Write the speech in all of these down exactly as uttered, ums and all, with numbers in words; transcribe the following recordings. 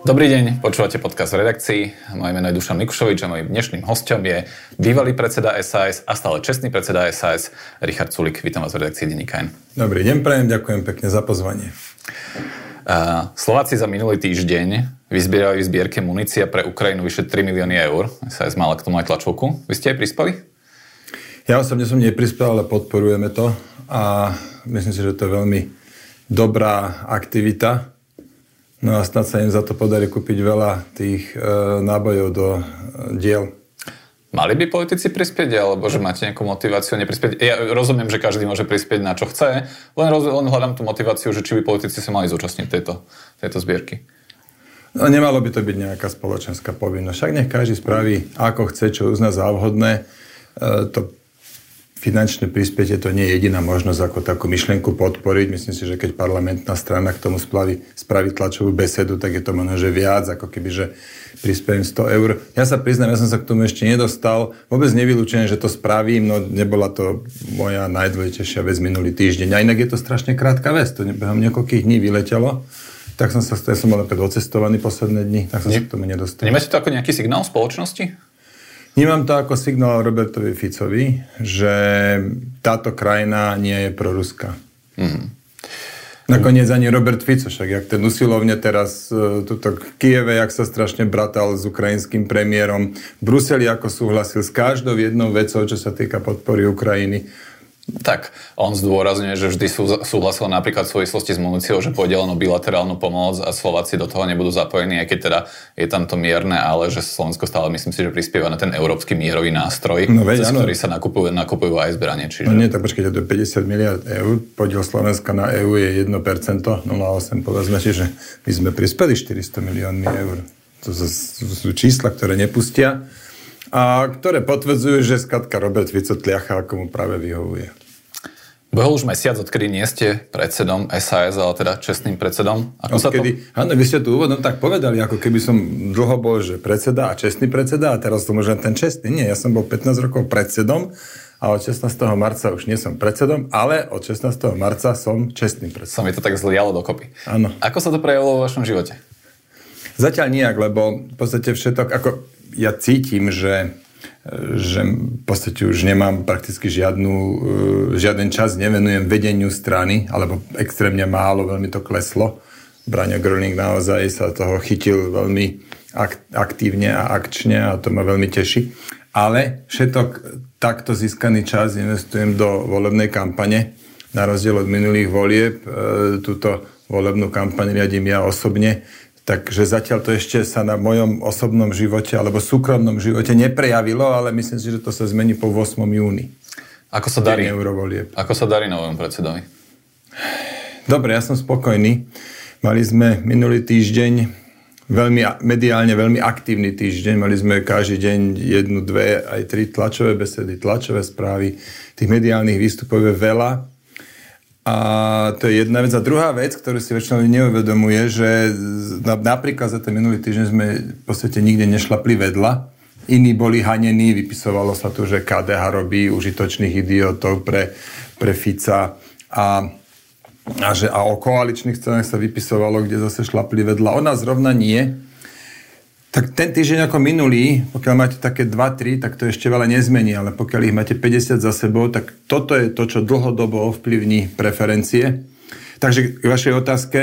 Dobrý deň, počúvate podcast v redakcii. Moje meno je Dušan Mikušovič a mojím dnešným hosťom je bývalý predseda es a es a stále čestný predseda es a es Richard Sulík. Vítam vás v redakcii denníka N. Dobrý deň, prajem, ďakujem pekne za pozvanie. Uh, Slováci za minulý týždeň vyzbierali v zbierke munícia pre Ukrajinu vyše tri milióny eur. es a es mala k tomu aj tlačovku. Vy ste aj prispeli? Ja osobne som neprispel, ale podporujeme to a myslím si, že to je veľmi dobrá aktivita. No a snad sa im za to podarí kúpiť veľa tých e, nábojov do e, diel. Mali by politici prispieť, alebo že máte nejakú motiváciu neprispieť? Ja rozumiem, že každý môže prispieť na čo chce, len, roz, len hľadám tú motiváciu, že či by politici sa mali zúčastniť tejto, tejto zbierky. No nemalo by to byť nejaká spoločenská povinnosť. Však nech každý spraví, ako chce, čo uzná za vhodné. E, to finančné prispietie to nie je jediná možnosť, ako takú myšlienku podporiť. Myslím si, že keď parlamentná strana k tomu spraví, spraví tlačovú besedu, tak je to možno, že viac, ako keby, že prispiejem sto eur. Ja sa priznám, ja som sa k tomu ešte nedostal. Vôbec nevylúčené, že to spravím, no nebola to moja najdôležitejšia vec minulý týždeň. A inak je to strašne krátka vec, to behom niekoľkých dní vyletelo. Tak som sa, ja som bol napríklad ocestovaný posledné dni, tak som Nie, sa k tomu nedostal. Nemáte to ako nejaký signál spoločnosti? Vnímam to ako signál Robertovi Ficovi, že táto krajina nie je proruská. Mm-hmm. Nakoniec ani Robert Fico, však jak ten usilovne teraz tuto v Kieve, jak sa strašne bratal s ukrajinským premiérom, v Bruseli ako súhlasil s každou jednou vecou, čo sa týka podpory Ukrajiny. Tak, on zdôrazňuje, že vždy súhlasil napríklad v súvislosti s muníciou, že pôjde len o bilaterálnu pomoc a Slováci do toho nebudú zapojení, aj keď teda je tam to mierne, ale že Slovensko stále myslím si, že prispieva na ten európsky mierový nástroj, no veď, cez ktorý sa nakupujú, nakupujú aj zbranie. Čiže... No nie, tak počkajte, to je päťdesiat miliárd eur, podiel Slovenska na é ú je jedno percento, nula celá osem, povedzme si, že my sme prispeli štyristo miliónmi eur. To sú čísla, ktoré nepustia a ktoré potvrdzujú, že skladka Robert Fico tliacha, ako mu práve vyhovuje. Behol už mesiac, odkedy nie ste predsedom es a es, ale teda čestným predsedom. Ako odkedy, sa to... Áno, vy ste tu úvodom tak povedali, ako keby som dlho bol, že predseda a čestný predseda a teraz som už ten čestný. Nie, ja som bol pätnásť rokov predsedom a od šestnásteho marca už nie som predsedom, ale od šestnásteho marca som čestným predsedom. Sa mi to tak zlialo dokopy. Áno. Ako sa to prejavilo vo vašom živote? Zatiaľ nijak, lebo v podstate všetok, ako ja cítim, že, že v podstate už nemám prakticky žiadnu, žiaden čas, nevenujem vedeniu strany, alebo extrémne málo, veľmi to kleslo. Braňo Gröling naozaj sa toho chytil veľmi aktívne a akčne a to ma veľmi teší. Ale všetok takto získaný čas investujem do volebnej kampane. Na rozdiel od minulých volieb, túto volebnú kampaň riadím ja osobne. Takže zatiaľ to ešte sa na mojom osobnom živote alebo súkromnom živote neprejavilo, ale myslím si, že to sa zmení po ôsmom júni. Ako sa darí? Ako sa darí novému predsedovi? Dobre, ja som spokojný. Mali sme minulý týždeň veľmi mediálne veľmi aktívny týždeň. Mali sme každý deň jednu, dve, aj tri tlačové besedy, tlačové správy. Tých mediálnych výstupov je veľa. A to je jedna vec. A druhá vec, ktorú si väčšinou neuvedomuje, že napríklad za ten minulý týždeň sme v podstate nikde nešlapli vedľa. Iní boli hanení, vypisovalo sa tu, že ká dé há robí užitočných idiotov pre, pre Fica a, a, že, a o koaličných cenách sa vypisovalo, kde zase šlapli vedľa. O nás rovna nie. Tak ten týždeň ako minulý, pokiaľ máte také dva tri, tak to ešte veľa nezmení, ale pokiaľ ich máte päťdesiat za sebou, tak toto je to, čo dlhodobo ovplyvní preferencie. Takže k vašej otázke,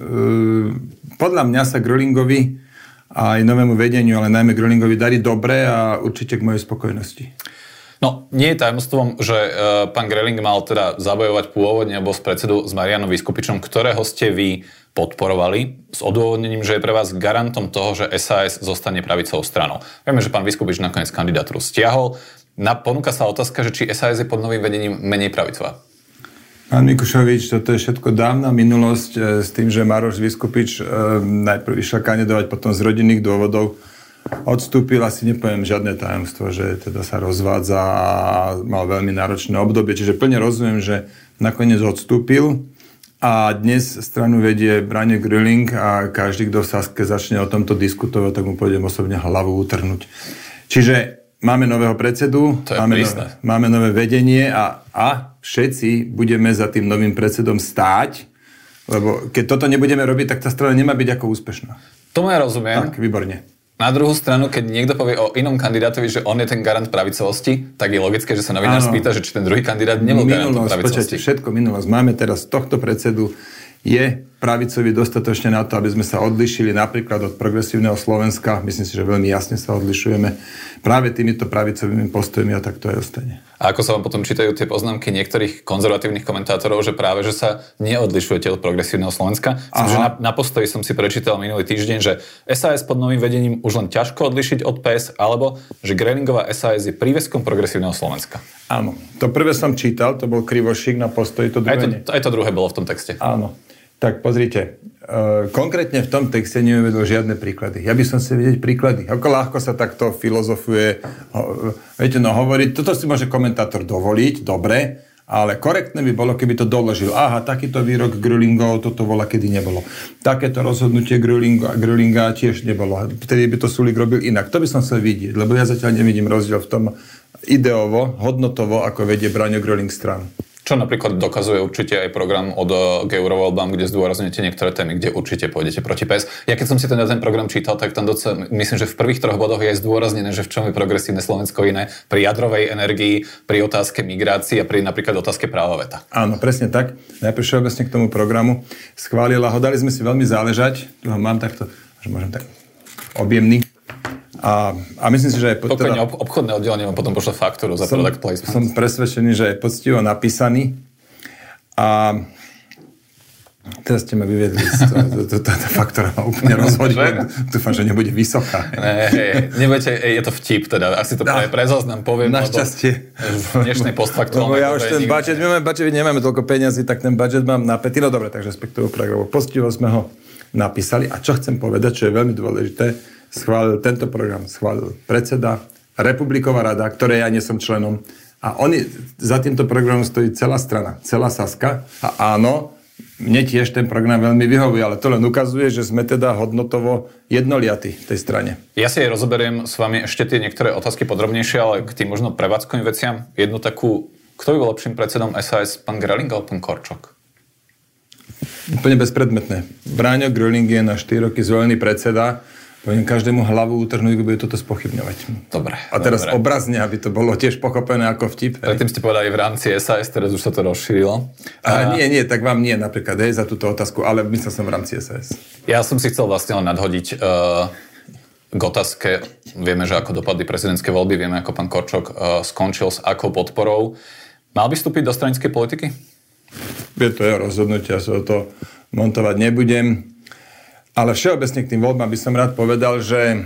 podľa mňa sa Grölingovi a aj novému vedeniu, ale najmä Grölingovi darí dobre a určite k mojej spokojnosti. No, nie je tajomstvom, že e, pán Gröling mal teda zabojovať pôvodne alebo z predsedu s Marianom Vyskupičom, ktorého ste vy podporovali s odôvodnením, že je pre vás garantom toho, že es a es zostane pravicovou stranou. Vieme, že pán Vyskupič nakoniec kandidatúru stiahol. Na, ponúka sa otázka, že či es a es je pod novým vedením menej pravicová. Pán Mikušovič, toto je všetko dávna minulosť e, s tým, že Maroš Vyskupič e, najprv išiel kandidovať, potom z rodinných dôvodov odstúpil, asi nepoviem žiadne tajomstvo, že teda sa rozvádza a mal veľmi náročné obdobie, čiže plne rozumiem, že nakoniec odstúpil a dnes stranu vedie Braňo Gröling a každý, kto v Saske začne o tomto diskutovať, tak mu pôjdem osobne hlavu utrhnúť. Čiže máme nového predsedu, máme, no, máme nové vedenie a, a všetci budeme za tým novým predsedom stáť, lebo keď toto nebudeme robiť, tak tá strana nemá byť ako úspešná. Tomu ja rozumiem. Tak, výborne. Na druhú stranu, keď niekto povie o inom kandidátovi, že on je ten garant pravicovosti, tak je logické, že sa novinár spýta, že či ten druhý kandidát nebol garantom pravicovosti. Počujete, všetko minulosť. Máme teraz tohto predsedu, je pravicový dostatočne na to, aby sme sa odlišili napríklad od progresívneho Slovenska. Myslím si, že veľmi jasne sa odlišujeme práve týmito pravicovými postojmi a tak to aj ostane. A ako sa vám potom čítajú tie poznámky niektorých konzervatívnych komentátorov, že práve, že sa neodlišujete od progresívneho Slovenska? Som, že na, na Postoji som si prečítal minulý týždeň, že es a es pod novým vedením už len ťažko odlišiť od pé es, alebo že Grölingová es a es je príveskom progresívneho Slovenska. Áno. To prvé som čítal, to bol Krivošík na Postoji, to druhé aj to, aj to druhé bolo v tom texte. Áno. Tak pozrite, e, konkrétne v tom texte neuvedol žiadne príklady. Ja by som si vedieť príklady. Ako ľahko sa takto filozofuje, ho, viete, no hovoriť, toto si môže komentátor dovoliť, dobre, ale korektné by bolo, keby to doložil. Aha, takýto výrok Grölingov, toto bola, kedy nebolo. Takéto rozhodnutie Grölinga, Grölinga tiež nebolo. Vtedy by to Sulík robil inak. To by som chcel vidieť, lebo ja zatiaľ nevidím rozdiel v tom ideovo, hodnotovo, ako vedie Braňo Gröling stranu. Čo napríklad dokazuje určite aj program od k eurovoľbám, kde zdôrazňujete niektoré témy, kde určite pôjdete proti pé es. Ja keď som si ten, ten program čítal, tak tam docela, myslím, že v prvých troch bodoch je zdôraznené, že v čom je progresívne Slovensko iné pri jadrovej energii, pri otázke migrácie a pri napríklad otázke práva veta. Áno, presne tak. Najprv všeobecne k tomu programu schválila ho, dali sme si veľmi záležať, tu ho mám takto, že môžem tak objemný. A, a myslím si, že... Pokojne teda, obchodné oddelenie vám potom pošle faktúru za som, product placement. Som presvedčený, že je poctivo napísaný. A teraz ste ma vyviedli. Tá faktúra ma úplne rozhodila. Dúfam, že nebude vysoká. Ne, nebudete, je to vtip teda. Asi to pre, pre záznam poviem. Našťastie. V dnešnej postfaktuálnej... Lebo ja už ten budget, my máme budget, nemáme toľko peniazy, tak ten budget mám napätý. No dobre, takže respektíve programu. Poctivo sme ho napísali. A čo chcem povedať, čo je veľmi dôležité, schválil tento program, schválil predseda, Republiková rada, ktorej ja nie som členom. A oni, za týmto programom stojí celá strana, celá Saska. A áno, mne tiež ten program veľmi vyhovuje, ale to len ukazuje, že sme teda hodnotovo jednoliatí v tej strane. Ja si aj rozoberiem s vami ešte tie niektoré otázky podrobnejšie, ale k tým možno prevádzkovým veciam. Jednu takú, kto by bol lepším predsedom es a es, pán Gröling alebo pán Korčok? Úplne bezpredmetné. Braňo Gröling je na štyri roky zvolený predseda. Poviem každému hlavu utrhnúť, kto bude toto spochybňovať. Dobre. A teraz dobre. Obrazne, aby to bolo tiež pochopené ako vtip. Predtým ste povedali v rámci es a es, teraz už sa to rozšírilo. A, a nie, nie, tak vám nie napríklad, hej, za túto otázku, ale myslel som v rámci es a es. Ja som si chcel vlastne len nadhodiť uh, k otázke. Vieme, že ako dopadli prezidentské voľby, vieme, ako pán Korčok uh, skončil s akou podporou. Mal by vstúpiť do stranickej politiky? Je to jeho rozhodnutie, ja sa o to montovať nebudem. Ale všeobecne k tým voľbám by som rád povedal, že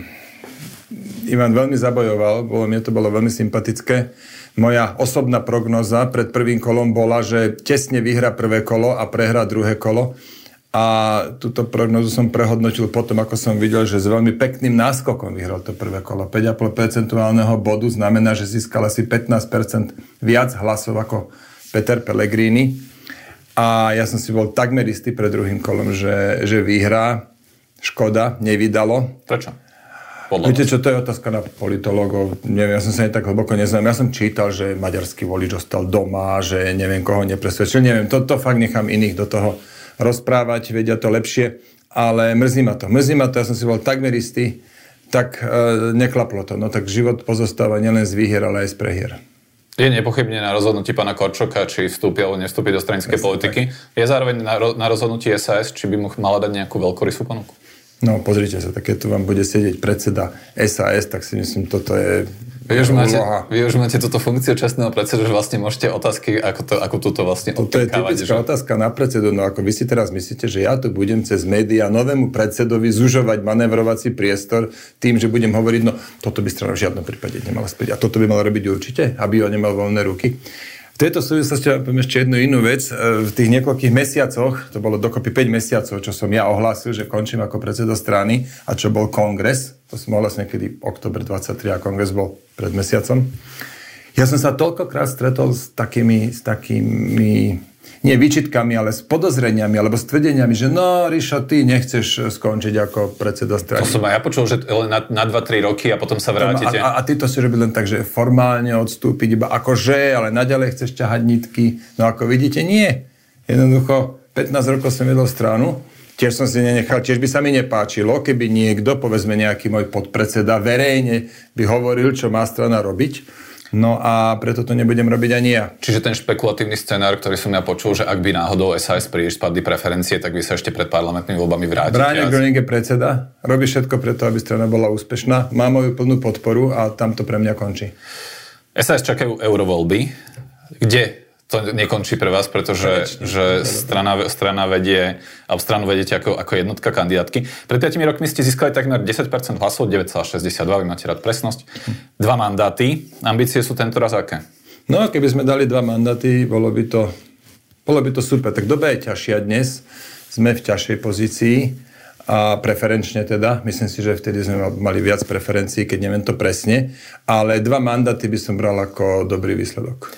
Ivan veľmi zabojoval, bolo, mne to bolo veľmi sympatické. Moja osobná prognoza pred prvým kolom bola, že tesne vyhrá prvé kolo a prehrá druhé kolo. A túto prognozu som prehodnotil potom, ako som videl, že s veľmi pekným náskokom vyhral to prvé kolo. päť celá päť percentného bodu znamená, že získal asi pätnásť percent viac hlasov ako Peter Pellegrini. A ja som si bol takmer istý pred druhým kolom, že, že vyhrá. Škoda, nevydalo. Prečo? Podľa Viete čo, to je otázka na politológov. Neviem, ja som sa aj tak hlboko neznám. Ja som čítal, že maďarský volič ostal doma, že neviem, koho nepresvedčil. Neviem, to, to fakt nechám iných do toho rozprávať, vedia to lepšie. Ale mrzí ma to. Mrzí ma to, ja som si bol takmer istý, tak e, neklaplo to. No tak život pozostáva nielen z výhier, ale aj z prehier. Je nepochybne na rozhodnutí pána Korčoka, či vstúpi alebo nevstúpi do stranickej politiky. Tak. Je zároveň na, na rozhodnutí es a es, či by mu mala dať nejakú veľkorysú ponuku. No, pozrite sa, tak keď tu vám bude sedieť predseda es a es, tak si myslím, toto je vy už, máte, vy už máte túto funkciu čestného predsedu, že vlastne môžete otázky, ako, to, ako túto vlastne odpíkávať. To je typická že... otázka na predsedu. No ako vy si teraz myslíte, že ja tu budem cez médiá novému predsedovi zužovať manévrovací priestor tým, že budem hovoriť, no toto by strana v žiadnom prípade nemala späť. A toto by mal robiť určite, aby on nemal voľné ruky. V tejto súvislosti vám poviem ešte jednu inú vec. V tých niekoľkých mesiacoch, to bolo dokopy päť mesiacov, čo som ja ohlásil, že končím ako predseda strany a čo bol kongres, to som ohlásil niekedy október dvadsaťtri a kongres bol pred mesiacom. Ja som sa toľkokrát stretol s takými, s takými nie výčitkami, ale s podozreniami alebo s tvrdeniami, že no, Ríšo, ty nechceš skončiť ako predseda strany. To som aj ja počul, že len na, na dva tri roky a potom sa vrátite. A, a, a ty to si robí len tak, že formálne odstúpiť, iba akože, ale naďalej chceš ťahať nitky. No ako vidíte, nie. Jednoducho, pätnásť rokov som vedol stranu tiež som si nenechal, tiež by sa mi nepáčilo, keby niekto, povedzme nejaký môj podpredseda, verejne by hovoril, čo má strana robiť. No a preto to nebudem robiť ani ja. Čiže ten špekulatívny scenár, ktorý som ja počul, že ak by náhodou es a es príliš spadli preferencie, tak by sa ešte pred parlamentnými voľbami vrátiť. Braňo Gröning je predseda, robí všetko preto, aby strana bola úspešná, má moju plnú podporu a tam to pre mňa končí. es a es čakajú eurovoľby, kde to nekončí pre vás, pretože že strana, strana vedie, alebo stranu vedete ako, ako jednotka kandidátky. Pred piatimi rokmi ste získali takmer desať percent hlasov, deväť celá šesťdesiatdva, vy máte rád presnosť. Dva mandáty. Ambície sú tento raz aké? No, keby sme dali dva mandáty, bolo by to, bolo by to super. Tak doba je ťažšia dnes. Sme v ťažšej pozícii a preferenčne teda. Myslím si, že vtedy sme mali viac preferencií, keď neviem to presne. Ale dva mandáty by som bral ako dobrý výsledok.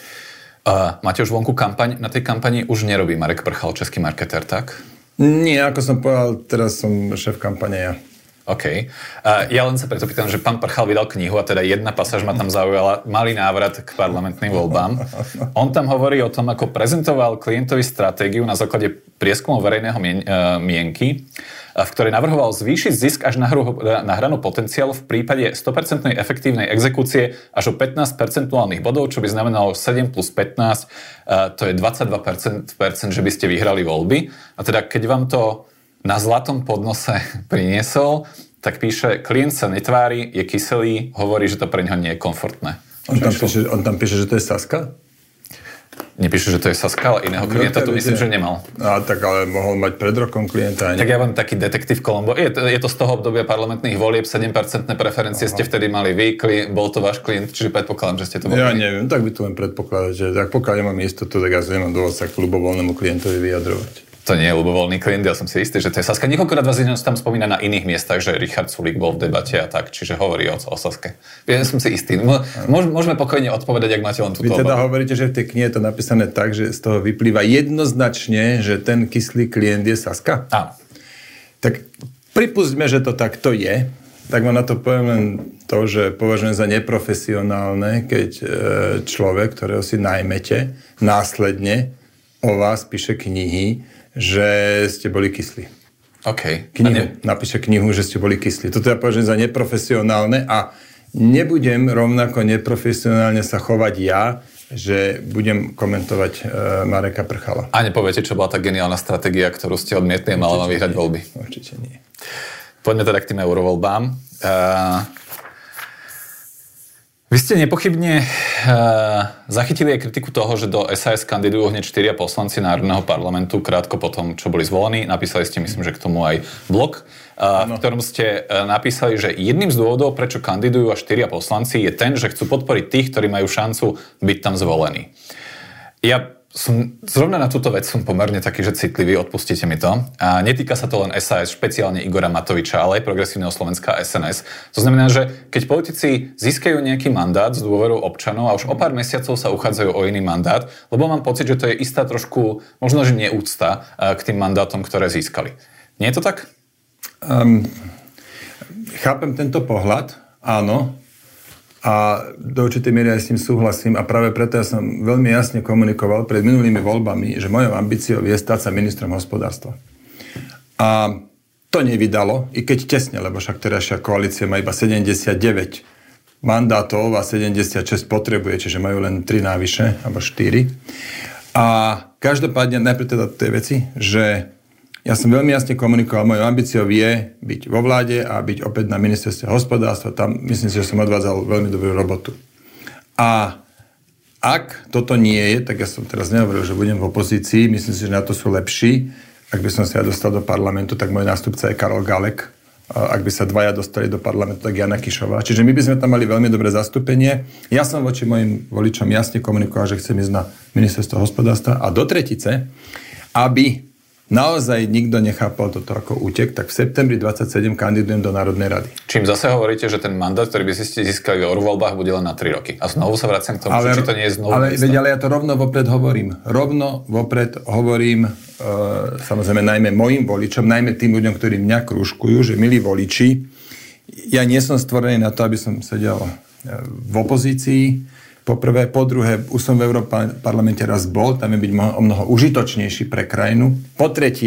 Uh, máte už vonku kampaň? Na tej kampani už nerobí Marek Prchal, český marketér, tak? Nie, ako som povedal, teraz som šéf kampane ja. OK. Uh, ja len sa preto pýtam, že pán Prchal vydal knihu a teda jedna pasáž ma tam zaujala, malý návrat k parlamentným voľbám. On tam hovorí o tom, ako prezentoval klientovi stratégiu na základe prieskumov verejného mien- uh, mienky, v ktorej navrhoval zvýšiť zisk až na, hru, na hranu potenciálu v prípade sto percent efektívnej exekúcie až o pätnásť percentuálnych bodov, čo by znamenalo sedem plus pätnásť, uh, to je dvadsaťdva percent, že by ste vyhrali voľby. A teda keď vám to na zlatom podnose priniesol, tak píše, klient sa netvári, je kyselý, hovorí, že to pre neho nie je komfortné. On tam, píše, on tam píše, že to je Saska? Nepíše, že to je Saska, ale iného klienta tu myslím, že nemal. A tak ale mohol mať pred rokom klienta. Tak ja mám taký detektív Colombo. Je to, je to z toho obdobia parlamentných volieb, sedem percent preferencie Aha. ste vtedy mali vy, kli, bol to váš klient, čiže predpokladám, že ste to boli. Ja neviem, tak by to len predpokladať, že tak pokiaľ nemám istotu, tak ja si nemám dôvod sa k ľubovoľnému klientovi vyjadrovať. To nie je ľubovoľný klient, ja som si istý, že to je Saska. Niekoľkokrát vás tam spomína na iných miestach, že Richard Sulík bol v debate a tak, čiže hovorí o, o Saske. Ja som si istý. Môžeme pokojne odpovedať, ak máte len túto Vy teda obavu. hovoríte, že v tej knihe je to napísané tak, že z toho vyplýva jednoznačne, že ten kyslý klient je Saska? Áno. Tak pripustme, že to takto je. Tak vám na to poviem len to, že považujem za neprofesionálne, keď človek, ktorého si najmete, následne o vás píše knihy, že ste boli kyslí. OK. Knihu. Ne... Napíše knihu, že ste boli kyslí. Toto ja považujem za neprofesionálne a nebudem rovnako neprofesionálne sa chovať ja, že budem komentovať e, Mareka Prchala. A nepoviete, čo bola tá geniálna stratégia, ktorú ste odmietli a mala vám vyhrať voľby? Určite nie. Poďme teda k tým eurovoľbám. Uh... Vy ste nepochybne uh, zachytili aj kritiku toho, že do es a es kandidujú hneď štyria poslanci Národného parlamentu krátko po tom, čo boli zvolení. Napísali ste, myslím, že k tomu aj blog, uh, v ktorom ste uh, napísali, že jedným z dôvodov, prečo kandidujú až štyria poslanci, je ten, že chcú podporiť tých, ktorí majú šancu byť tam zvolení. Ja som, zrovna na túto vec som pomerne taký, že citlivý, odpustite mi to. A netýka sa to len es a es, špeciálne Igora Matoviča, ale aj Progresívneho Slovenska a es en es. To znamená, že keď politici získajú nejaký mandát z dôverou občanov a už o pár mesiacov sa uchádzajú o iný mandát, lebo mám pocit, že to je istá trošku, možno, že neúcta k tým mandátom, ktoré získali. Nie je to tak? Um, chápem tento pohľad, áno. A do určitej miery aj s tým súhlasím a práve preto ja som veľmi jasne komunikoval pred minulými voľbami, že mojou ambíciou je stať sa ministrom hospodárstva. A to nevydalo, i keď tesne, lebo však terajšia koalícia má iba sedemdesiatdeväť mandátov a sedemdesiatšesť potrebuje, čiže majú len tri návyše, alebo štyri. A každopádne najprv teda tej veci, že ja som veľmi jasne komunikoval, mojou ambíciou je byť vo vláde a byť opäť na ministerstve hospodárstva. Tam myslím si, že som odvádzal veľmi dobrú robotu. A ak toto nie je, tak ja som teraz nehovoril, že budem v opozícii, myslím si, že na to sú lepší. Ak by som sa ja dostal do parlamentu, tak môj nástupca je Karol Galek. Ak by sa dvaja dostali do parlamentu, tak Jana Kišová. Čiže my by sme tam mali veľmi dobré zastúpenie. Ja som voči mojim voličom jasne komunikoval, že chcem ísť na ministerstvo hospodárstva a do tretice, aby naozaj nikto nechápal toto ako útek, tak v septembri dvadsaťsedem kandidujem do Národnej rady. Čím zase hovoríte, že ten mandát, ktorý by ste získali v eurovoľbách, bude len na tri roky. A znovu sa vraciam k tomu, ale, či to nie je znovu. Ale, veď, ale ja to rovno vopred hovorím. Rovno vopred hovorím, e, samozrejme najmä mojim voličom, najmä tým ľuďom, ktorí mňa krúžkujú, že milí voliči, ja nie som stvorený na to, aby som sedel v opozícii. Po prvé, po druhé, už som v Európarlamente raz bol, tam je byť o mnoho užitočnejší pre krajinu. Po tretie,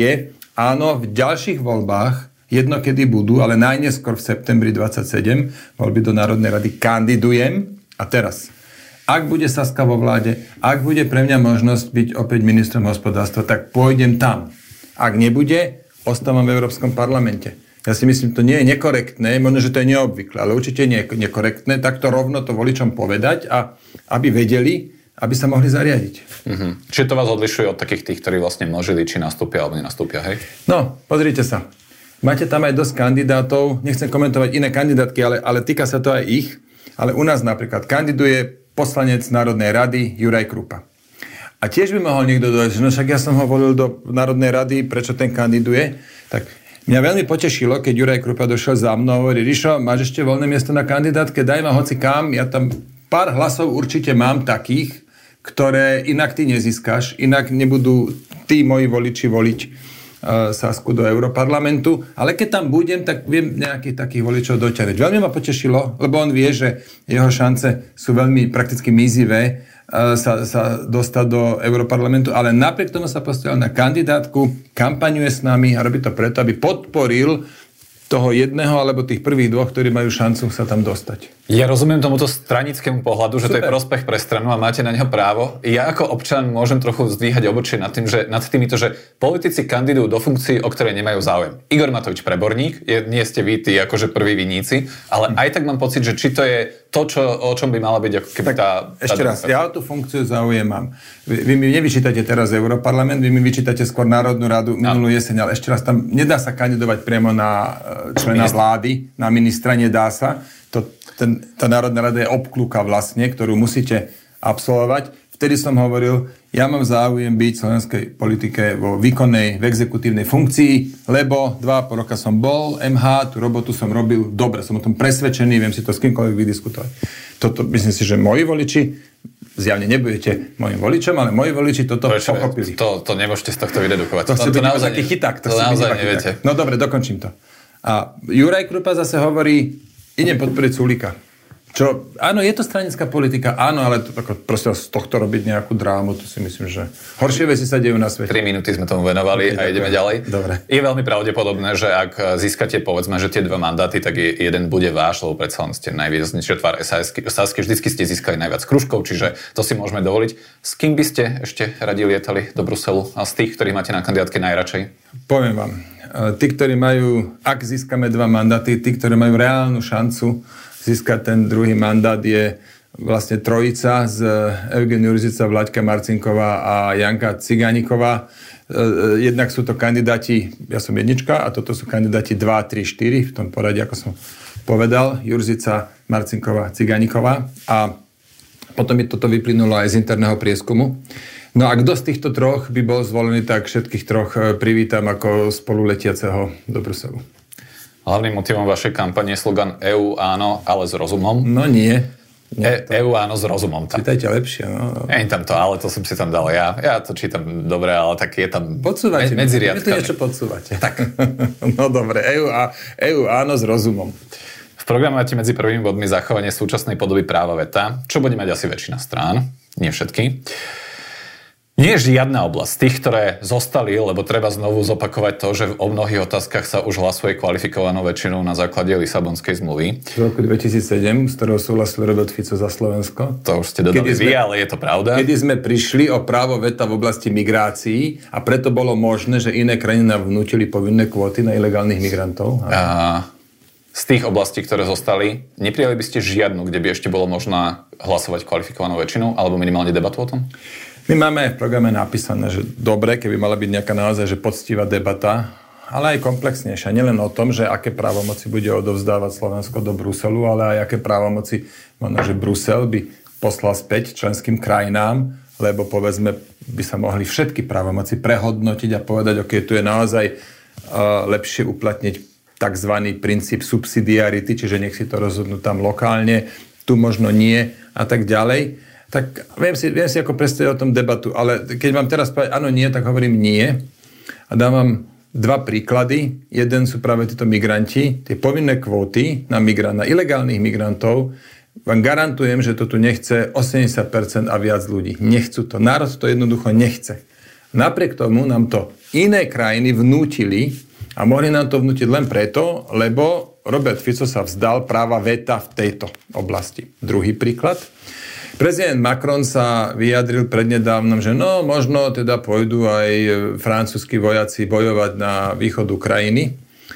áno, v ďalších voľbách, jedno kedy budú, ale najneskôr v septembri dvadsaťsedem, voľby do Národnej rady, kandidujem. A teraz, ak bude Saska vo vláde, ak bude pre mňa možnosť byť opäť ministrom hospodárstva, tak pôjdem tam. Ak nebude, ostávam v Európskom parlamente. Ja si myslím, to nie je nekorektné, možno, že to je neobvyklé, ale určite nie je nekorektné, tak to rovno to voličom povedať a aby vedeli, aby sa mohli zariadiť. Mm-hmm. Čiže to vás odlišuje od takých tých, ktorí vlastne množili, či nastúpia alebo nenastúpia, hej? No, pozrite sa. Máte tam aj dosť kandidátov, nechcem komentovať iné kandidátky, ale, ale týka sa to aj ich. Ale u nás napríklad kandiduje poslanec Národnej rady Juraj Krupa. A tiež by mohol niekto dojsť, no však ja som ho volil do Národnej rady, prečo ten kandiduje? Tak mňa veľmi potešilo, keď Juraj Krupa došiel za mnou a hovorí, Rišo, máš ešte voľné miesto na kandidátke, daj ma hoci kam, ja tam pár hlasov určite mám takých, ktoré inak ty nezískaš, inak nebudú tí moji voliči voliť uh, Sasku do Europarlamentu, ale keď tam budem, tak viem nejakých takých voličov doťahnuť. Veľmi ma potešilo, lebo on vie, že jeho šance sú veľmi prakticky mizivé uh, sa, sa dostať do Europarlamentu, ale napriek tomu sa postavil na kandidátku, kampaňuje s nami a robí to preto, aby podporil toho jedného alebo tých prvých dvoch, ktorí majú šancu sa tam dostať. Ja rozumiem tomuto stranickému pohľadu, že Super. To je prospech pre stranu a máte na neho právo. Ja ako občan môžem trochu zdvíhať obočie nad tým, že nad týmito, že politici kandidujú do funkcií, o ktoré nemajú záujem. Igor Matovič Preborník, je, nie ste vy tí akože prví viníci, ale hm. aj tak mám pocit, že či to je to, čo, o čom by mala byť ako keby tak, tá... Ešte tá raz, ja tú funkciu záujem mám. Vy, vy mi nevyčítate teraz Europarlament, vy mi vyčítate skôr Národnú radu minulú no. jeseň, ale ešte raz, tam nedá sa kandidovať priamo na člena Ministr... vlády, na ministra nedá sa. To, ten, tá Národná rada je obkľúka vlastne, ktorú musíte absolvovať. Vtedy som hovoril, ja mám záujem byť v slovenskej politike vo výkonnej, v exekutívnej funkcii, lebo dva a pol roka som bol em há, tú robotu som robil dobre, som o tom presvedčený, viem si to s kýmkoľvek vydiskutovať. Toto myslím si, že moji voliči, zjavne nebudete mojim voličom, ale moji voliči toto Prečo, pochopili. To, to nemôžete z tohto vydedukovať. To, to, to, to naozaj taký chyták. To, to naozaj neviete. No dobre, dokončím to. A Juraj Krupa zase hovorí, idem podporiť Sulíka. Čo, áno, je to stranická politika, áno, ale to, ako, proste z tohto robiť nejakú drámu, to si myslím, že horšie veci sa dejú na svete. tri minúty sme tomu venovali okay, a ideme ďalej. Dobre. Je veľmi pravdepodobné, že ak získate, povedzme, že tie dva mandáty, tak jeden bude váš, lebo predsa len ste najvýraznejšia tvár Sasky, vždycky ste získali najviac kružkov, čiže to si môžeme dovoliť. S kým by ste ešte radi lietali do Bruselu a z tých, ktorých máte na kandidátke najradšej? Poviem vám, tí, ktorí majú, ak získame dva mandáty, tí, ktorí majú reálnu šancu získať ten druhý mandát, je vlastne trojica z Eugen Jurzica, Vlaďka Marcinková a Janka Cigániková. Jednak sú to kandidáti, ja som jednička, a toto sú kandidáti dva, tri, štyri, v tom poradí, ako som povedal, Jurzica, Marcinková, Cigániková. A potom mi toto vyplynulo aj z interného prieskumu. No a kto z týchto troch by bol zvolený, tak všetkých troch privítam ako spoluletiaceho do Bruselu. Hlavným motivom vašej kampane je slogan é ú áno, ale s rozumom. No nie. E, é ú áno s rozumom. Tam. Čítajte lepšie. No. Nie tam to, ale to som si tam dal ja. Ja to čítam dobre, ale tak je tam podsúvate, me, medzi riadkami. Vy to niečo podsúvate. Tak. No dobre, é ú, a, é ú áno s rozumom. V programe máte medzi prvými bodmi zachovanie súčasnej podoby práva veta, čo bude mať asi väčšina strán, nie všetky. Nie je žiadna oblasť tých, ktoré zostali, lebo treba znovu zopakovať to, že o mnohých otázkach sa už hlasuje kvalifikovanou väčšinou na základe Lisabonskej zmluvy. V roku dvetisícsedem, z ktorého súhlasil Robert Fico za Slovensko. To už ste dodali vy, ale je to pravda. Kedy sme prišli o právo veta v oblasti migrácií a preto bolo možné, že iné krajiny nám vnútili povinné kvóty na ilegálnych migrantov. A z tých oblastí, ktoré zostali, neprijali by ste žiadnu, kde by ešte bolo možné hlasovať kvalifikovanou väčšinou, alebo minimálne debatu o tom? My máme aj v programe napísané, že dobre, keby mala byť nejaká naozaj že poctivá debata, ale aj komplexnejšia. Nielen o tom, že aké právomoci bude odovzdávať Slovensko do Bruselu, ale aj aké právomoci, možno, že Brusel by poslal späť členským krajinám, lebo povedzme, by sa mohli všetky právomoci prehodnotiť a povedať, ok, tu je naozaj uh, lepšie uplatniť tzv. Princíp subsidiarity, čiže nech si to rozhodnú tam lokálne, tu možno nie a tak ďalej. Tak viem si, viem si ako predstaviť o tom debatu, ale keď vám teraz povedať áno, nie, tak hovorím nie. A dám vám dva príklady. Jeden sú práve títo migranti. Tie povinné kvóty na, migrant, na ilegálnych migrantov, vám garantujem, že to tu nechce osemdesiat percent a viac ľudí. Nechcú to. Národ to jednoducho nechce. Napriek tomu nám to iné krajiny vnútili, a mohli nám to vnútiť len preto, lebo Robert Fico sa vzdal práva veta v tejto oblasti. Druhý príklad. Prezident Macron sa vyjadril prednedávnom, že no, možno teda pôjdu aj francúzski vojaci bojovať na východ Ukrajiny,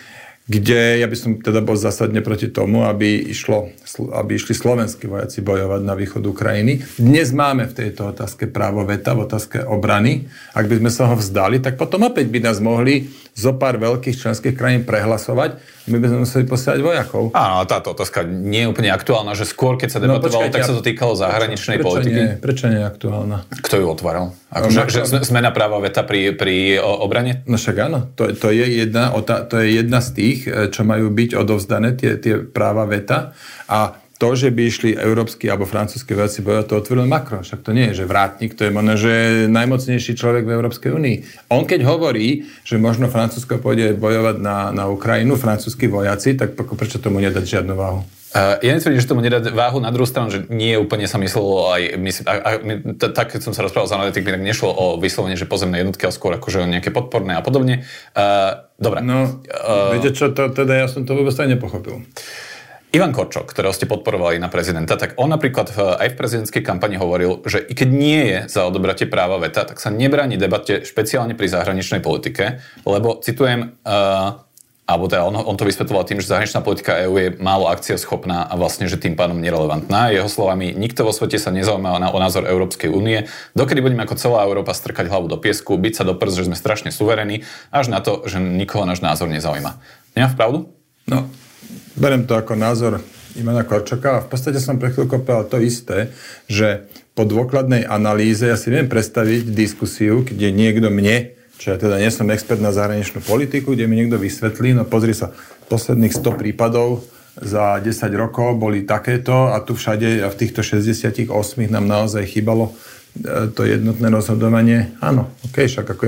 kde ja by som teda bol zásadne proti tomu, aby, išlo, aby išli slovenskí vojaci bojovať na východ Ukrajiny. Dnes máme v tejto otázke právo veta, v otázke obrany. Ak by sme sa ho vzdali, tak potom opäť by nás mohli zo pár veľkých členských krajín prehlasovať. My by sme museli posielať vojakov. Áno, táto otázka nie je úplne aktuálna, že skôr, keď sa debatovalo, no, počkajte, tak sa to týkalo zahraničnej prečo politiky. Nie, prečo nie je aktuálna? Kto ju otváral? Ako, no, že, že zmena práva veta pri, pri obrane? No však áno, to, to, je jedna, to je jedna z tých, čo majú byť odovzdané, tie, tie práva veta. A to, že by išli európsky alebo francúzski vojaci bojovať, to otvoril Macron. Však to nie je, že vrátnik, to je možno, že najmocnejší človek v Európskej únii. On keď hovorí, že možno Francúzsko pôjde bojovať na, na Ukrajinu, francúzski vojaci, tak prečo tomu nedať žiadnu váhu? Uh, ja netvrdím, že tomu nedať váhu, na druhú stranu, že nie úplne sa myslelo aj, mysl, a, a, t- tak keď som sa rozprával s analytikmi, tak nešlo o vyslovene, že pozemné jednotky, ale skôr akože o nejaké podporné a podobne. Uh, Dobre. No, uh, viete čo, to, teda ja som to vôbec aj nepochopil. Ivan Korčok, ktorého ste podporovali na prezidenta, tak on napríklad v, aj v prezidentskej kampani hovoril, že i keď nie je za odobratie práva veta, tak sa nebráni debate špeciálne pri zahraničnej politike, lebo, citujem, uh, alebo teda on, on to vysvetloval tým, že zahraničná politika EÚ je málo akcieschopná a vlastne, že tým pádom nerelevantná. Jeho slovami, nikto vo svete sa nezaujíma o názor Európskej únie, dokedy budeme ako celá Európa strkať hlavu do piesku, byť sa do prs, že sme strašne suverení, až na to, že nikoho náš názor nezaujíma. Nemám v pravdu? No, beriem to ako názor Ivana Korčoka a v podstate som pre chvíľku povedal to isté, že po dôkladnej analýze ja si viem predstaviť diskusiu, kde niekto mne, čo ja teda nie som expert na zahraničnú politiku, kde mi niekto vysvetlí, no pozri sa, posledných sto prípadov za desať rokov boli takéto a tu všade a v týchto šesťdesiatosem nám naozaj chýbalo to jednotné rozhodovanie. Áno, okej, okay, však ako je.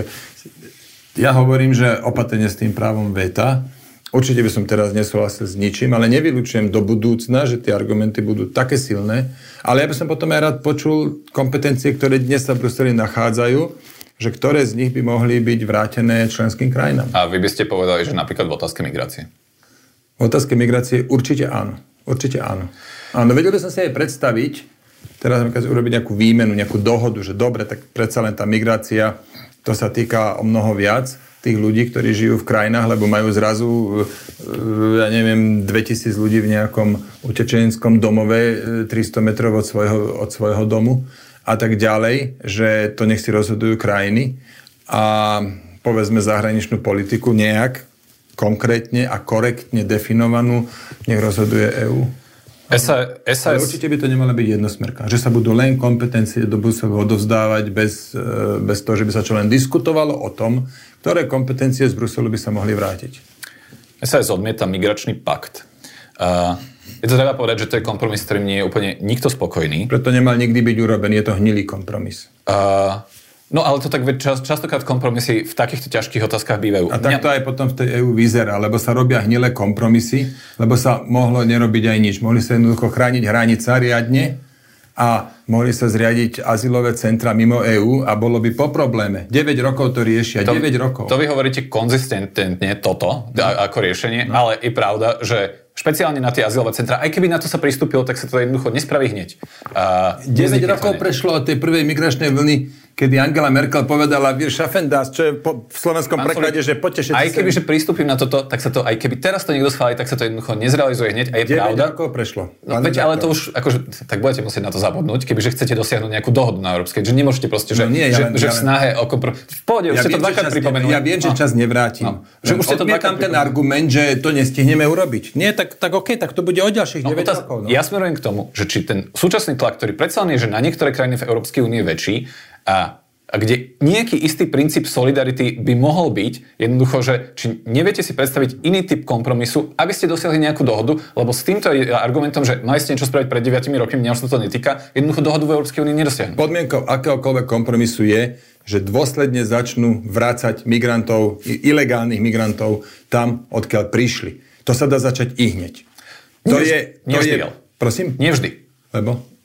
Ja hovorím, že opatrne s tým právom veta. Určite by som teraz nesúhlasil s ničím, ale nevylučujem do budúcna, že tie argumenty budú také silné. Ale ja by som potom aj rád počul kompetencie, ktoré dnes sa v Bruseli nachádzajú, že ktoré z nich by mohli byť vrátené členským krajinám. A vy by ste povedali, že napríklad v otázke migrácie? V otázke migrácie určite áno. Určite áno. Áno, vedel by som si aj predstaviť, teraz urobiť nejakú výmenu, nejakú dohodu, že dobre, tak predsa len tá migrácia, to sa týka o mnoho viac tých ľudí, ktorí žijú v krajinách, lebo majú zrazu, ja neviem, dvetisíc ľudí v nejakom utečenskom domove tristo metrov od svojho, od svojho domu a tak ďalej, že to nech si rozhodujú krajiny a povedzme zahraničnú politiku nejak konkrétne a korektne definovanú nech rozhoduje EÚ. es á es... Ale určite by to nemala byť jednosmerka. Že sa budú len kompetencie do Bruselu odovzdávať bez, bez toho, že by sa čo len diskutovalo o tom, ktoré kompetencie z Bruselu by sa mohli vrátiť. es á es odmieta migračný pakt. Uh, je to treba povedať, že to je kompromis, s ktorým nie je úplne nikto spokojný. Preto nemal nikdy byť urobený. Je to hnilý kompromis. Uh, no ale to tak čas, častokrát kompromisy v takýchto ťažkých otázkach bývajú. A tak to aj potom v tej EÚ vyzerá, lebo sa robia hnilé kompromisy, lebo sa mohlo nerobiť aj nič. Mohli sa jednoducho chrániť hranica riadne a mohli sa zriadiť azylové centra mimo EÚ a bolo by po probléme. deväť rokov to riešia. To, deväť rokov. To vy hovoríte konzistentne toto no. ako riešenie, no. Ale je pravda, že špeciálne na tie azylové centra, aj keby na to sa pristúpilo, tak sa to jednoducho nespraví hneď. Uh, deväť rokov prešlo od tej prvej migračnej vlny, kedy Angela Merkel povedala Wir schaffen das, čo je po, v slovenskom Pán preklade, že poďte všetci. Aj keby, že pristúpim na toto, tak sa to, aj keby teraz to niekto schváli, tak sa to jednoducho nezrealizuje hneď. A je deväť pravda. rokov prešlo. No, veď, ale to už, akože, tak budete musieť na to zabudnúť, kebyže chcete dosiahnuť nejakú dohodu na európskej. Že nemôžete proste, že, no nie, ja že, len, že ja v snahe o kompro... V pohode, už ja ste to dvakrát pripomenuli. Ja viem, že čas nevrátim. No. Že už ste to dvakrát ten argument, že to nestihneme urobiť. Nie, tak, tak okej, okay, tak to bude o ďalších no, deväť otaz, rokov. No. Ja smerujem k tomu, že či ten súčasný tlak, ktorý predsa je, že na niektoré krajiny v Európskej únie je väčší a a kde nejaký istý princíp solidarity by mohol byť, jednoducho, že či neviete si predstaviť iný typ kompromisu, aby ste dosiahli nejakú dohodu, lebo s týmto argumentom, že mali ste niečo spraviť pred deviatimi rokmi, mňa už sa to netýka, jednoducho dohodu v Európskej únii nedosiahnu. Podmienkou akéhokoľvek kompromisu je, že dôsledne začnú vrácať migrantov, ilegálnych migrantov tam, odkiaľ prišli. To sa dá začať i hneď. To Nevždy. je... To Nevždy, je, prosím? Nevždy. Lebo?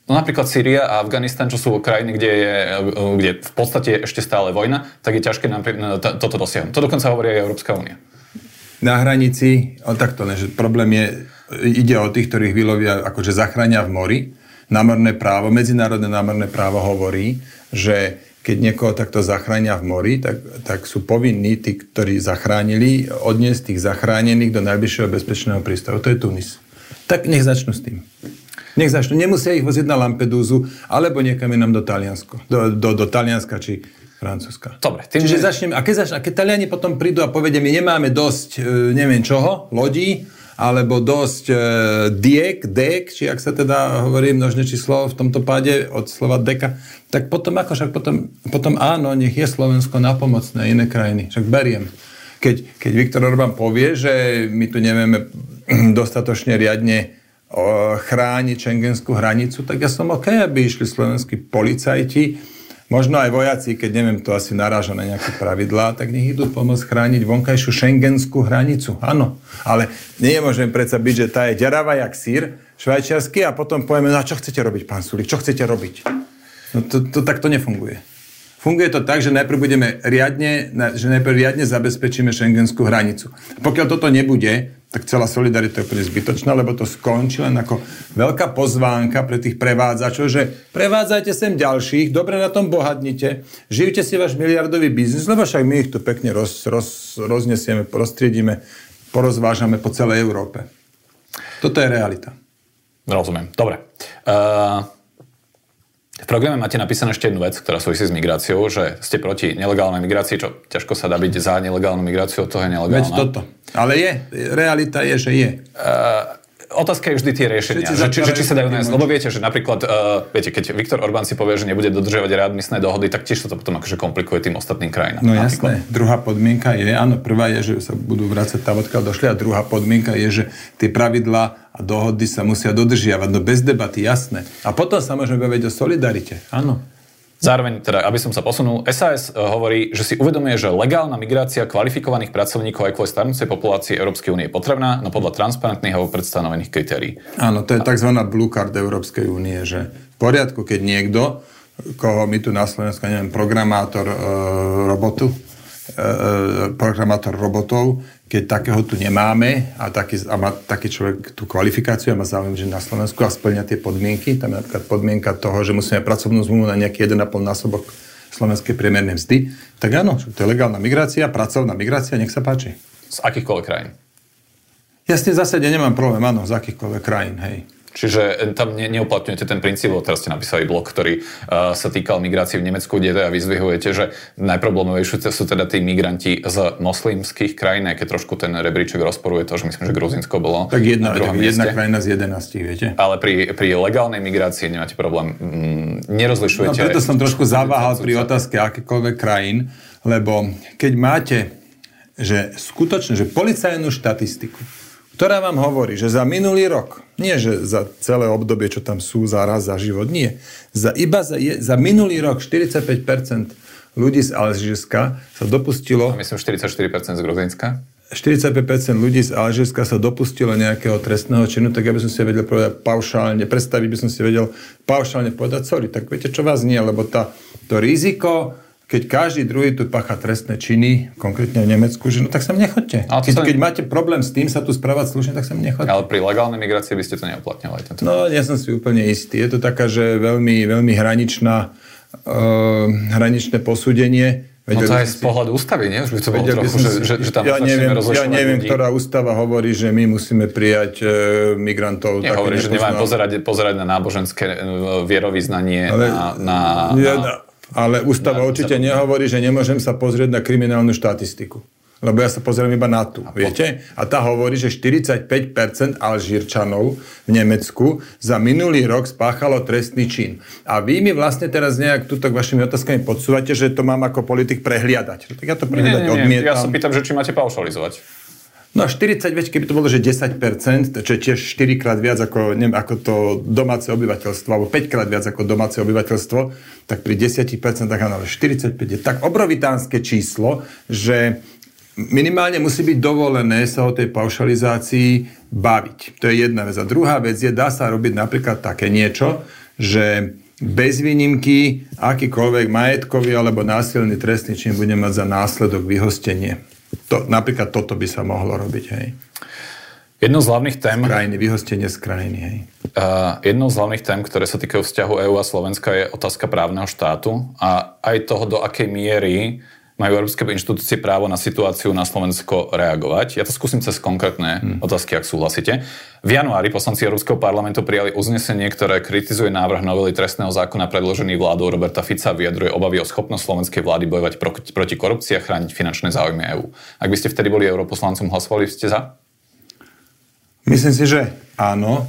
No napríklad Sýria a Afganistan, čo sú krajiny, kde je kde v podstate ešte stále vojna, tak je ťažké napríklad toto dosiahnuť. To dokonca hovorí aj Európska únia. Na hranici, o takto, že problém je, ide o tých, ktorých vylovia, akože zachránia v mori. Námorné právo, medzinárodné námorné právo hovorí, že keď niekoho takto zachránia v mori, tak, tak sú povinní tí, ktorí zachránili, odniesť tých zachránených do najbližšieho bezpečného prístavu. To je Tunis. Tak nech začnú s tým. Nech začnú. Nemusia ich voziť na Lampedúzu, alebo niekam inám do Taliansko. Do, do, do Talianska, či Francúzska. Dobre. Tým, Čiže že... začneme. A keď, začne, a keď Taliani potom prídu a povedia, my nemáme dosť, e, neviem čoho, lodí, alebo dosť e, diek, dek, či ak sa teda hovorí množné číslo v tomto páde od slova deka, tak potom ako, však potom, potom áno, nech je Slovensko napomocné, iné krajiny. Však beriem. Keď, keď Viktor Orbán povie, že my tu nevieme dostatočne riadne chrániť šengenskú hranicu, tak ja som OK, aby išli slovenskí policajti, možno aj vojaci, keď neviem, to asi naráža na nejaké pravidlá, tak nech idú pomôcť chrániť vonkajšiu šengenskú hranicu. Áno, ale nemôžem predsa byť, že tá je ďaravá jak sír švajčiarsky a potom povieme, no a čo chcete robiť, pán Sulík, čo chcete robiť? No to, to tak to nefunguje. Funguje to tak, že najprv budeme riadne, že najprv riadne zabezpečíme šengenskú hranicu. Pokiaľ toto nebude, tak celá solidarita je úplne zbytočná, lebo to skončí len ako veľká pozvánka pre tých prevádzačov, že prevádzajte sem ďalších, dobre na tom bohatnite, živte si váš miliardový biznis, lebo však my ich tu pekne roz, roz, roznesieme, roztriedíme, porozvážame po celej Európe. Toto je realita. Rozumiem. Dobre. Uh... V programe máte napísané ešte jednu vec, ktorá súvisí s migráciou, že ste proti nelegálnej migrácii, čo ťažko sa dá byť za nelegálnu migráciu, to je nelegálna. Veď toto. Ale je. Realita je, že je. Uh, otázka je vždy tie riešenia. Že, či, že či sa dajú nájsť. Lebo viete, že napríklad, uh, viete, keď Viktor Orbán si povie, že nebude dodržiavať readmisné dohody, tak tiež sa to potom akože komplikuje tým ostatným krajinám. No jasné. Druhá podmienka je, áno, prvá je, že sa budú vrácať tam, odkiaľ došli, a druhá podmienka je, že tie pravidlá a dohody sa musia dodržiavať. No bez debaty, jasné. A potom sa môžeme baviť o solidarite. Áno. Zároveň, teda, aby som sa posunul, es a es hovorí, že si uvedomuje, že legálna migrácia kvalifikovaných pracovníkov aj kvôli starnúcej populácii Európskej únie je potrebná, no podľa transparentných a predstanovených kritérií. Áno, to je tzv. Blue card Európskej únie, že v poriadku, keď niekto, koho my tu na Slovensku, neviem, programátor e, robotu, e, programátor robotov, keď takého tu nemáme a, taký, a má taký človek tú kvalifikáciu a má záujem, že na Slovensku a splňa tie podmienky, tam je napríklad podmienka toho, že musíme pracovnú zmluvu na nejaký jeden a pol násobok slovenskej priemernej mzdy, tak áno, to je legálna migrácia, pracovná migrácia, nech sa páči. Z akýchkoľvek krajín? Ja s tým v zásade nemám problém, áno, z akýchkoľvek krajín, hej. Čiže tam ne, neuplatňujete ten princíp, teraz ste napísali blog, ktorý uh, sa týkal migrácie v Nemecku, kde teda vyzdvihujete, že najproblémovejšie sú teda tí migranti z moslimských krajín, aj keď trošku ten rebríček rozporuje to, že myslím, že Gruzínsko bolo tak jedna, na druhom jedna mieste. krajina z jedenástich, viete. Ale pri, pri legálnej migrácii nemáte problém, mm, nerozlišujete. No preto som trošku zaváhal pri otázke akékoľvek krajín, lebo keď máte, že skutočne, že policajnú štatistiku, ktorá vám hovorí, že za minulý rok, nie že za celé obdobie, čo tam sú, za raz, za život, nie. Za, iba za, je, za minulý rok štyridsaťpäť percent ľudí z Alžírska sa dopustilo... A myslím štyridsaťštyri percent z Gruzínska. štyridsaťpäť percent ľudí z Alžírska sa dopustilo nejakého trestného činu, tak ja by som si vedel povedať paušálne, predstaviť by som si vedel paušálne povedať, sorry, tak viete, čo vás nie, lebo tá, to riziko... Keď každý druhý tu pácha trestné činy, konkrétne v Nemecku, že no tak sa nechoďte. Keď, keď máte problém s tým sa tu správať slušne, tak sa nechoďte. Ale pri legálnej migrácii by ste to neuplatňovali. Tento... No, ja som si úplne istý. Je to taká, že veľmi, veľmi hraničná, uh, hraničné posúdenie. Vedel, no to aj z pohľadu ústavy, nie? Už by to bolo trochu, že, že, že tam ja neviem, ja neviem ľudí. Ktorá ústava hovorí, že my musíme prijať uh, migrantov. Nie, hovorí, že nemáme pozerať, pozerať na náboženské uh, vierovyznanie, ale, na... na, ja, na Ale ústava určite nehovorí, že nemôžem sa pozrieť na kriminálnu štatistiku. Lebo ja sa pozriem iba na tú, a viete? A tá hovorí, že štyridsaťpäť percent Alžírčanov v Nemecku za minulý rok spáchalo trestný čin. A vy mi vlastne teraz nejak túto k vašimi otázkami podsúvate, že to mám ako politik prehliadať. Tak ja to prehliadať nie, nie, nie. odmietam. Ja sa pýtam, že či máte paušalizovať. No štyridsať, veď keby to bolo, že desať percent, čo je tiež štyrikrát viac ako, neviem, ako to domáce obyvateľstvo, alebo päťkrát viac ako domáce obyvateľstvo, tak pri desať percent, tak áno, ale štyridsaťpäť je tak obrovitánske číslo, že minimálne musí byť dovolené sa o tej paušalizácii baviť. To je jedna vec. A druhá vec je, dá sa robiť napríklad také niečo, že bez výnimky akýkoľvek majetkový alebo násilný trestný čin bude mať za následok vyhostenie. To, napríklad toto by sa mohlo robiť, hej. Jednou z hlavných tém... Z krajiny, vyhostenie z krajiny, hej. Uh, jednou z hlavných tém, ktoré sa týkajú vzťahu EÚ a Slovenska, je otázka právneho štátu a aj toho, do akej miery majú európske inštitúcie právo na situáciu na Slovensko reagovať. Ja to skúsim cez konkrétne hmm. otázky, ak súhlasíte. V januári poslanci Európskeho parlamentu prijali uznesenie, ktoré kritizuje návrh novely trestného zákona predložený vládou Roberta Fica, vyjadruje obavy o schopnosť slovenskej vlády bojovať proti, proti korupcii a chrániť finančné záujmy EÚ. Ak by ste vtedy boli europoslancom, hlasovali ste za? Myslím si, že áno,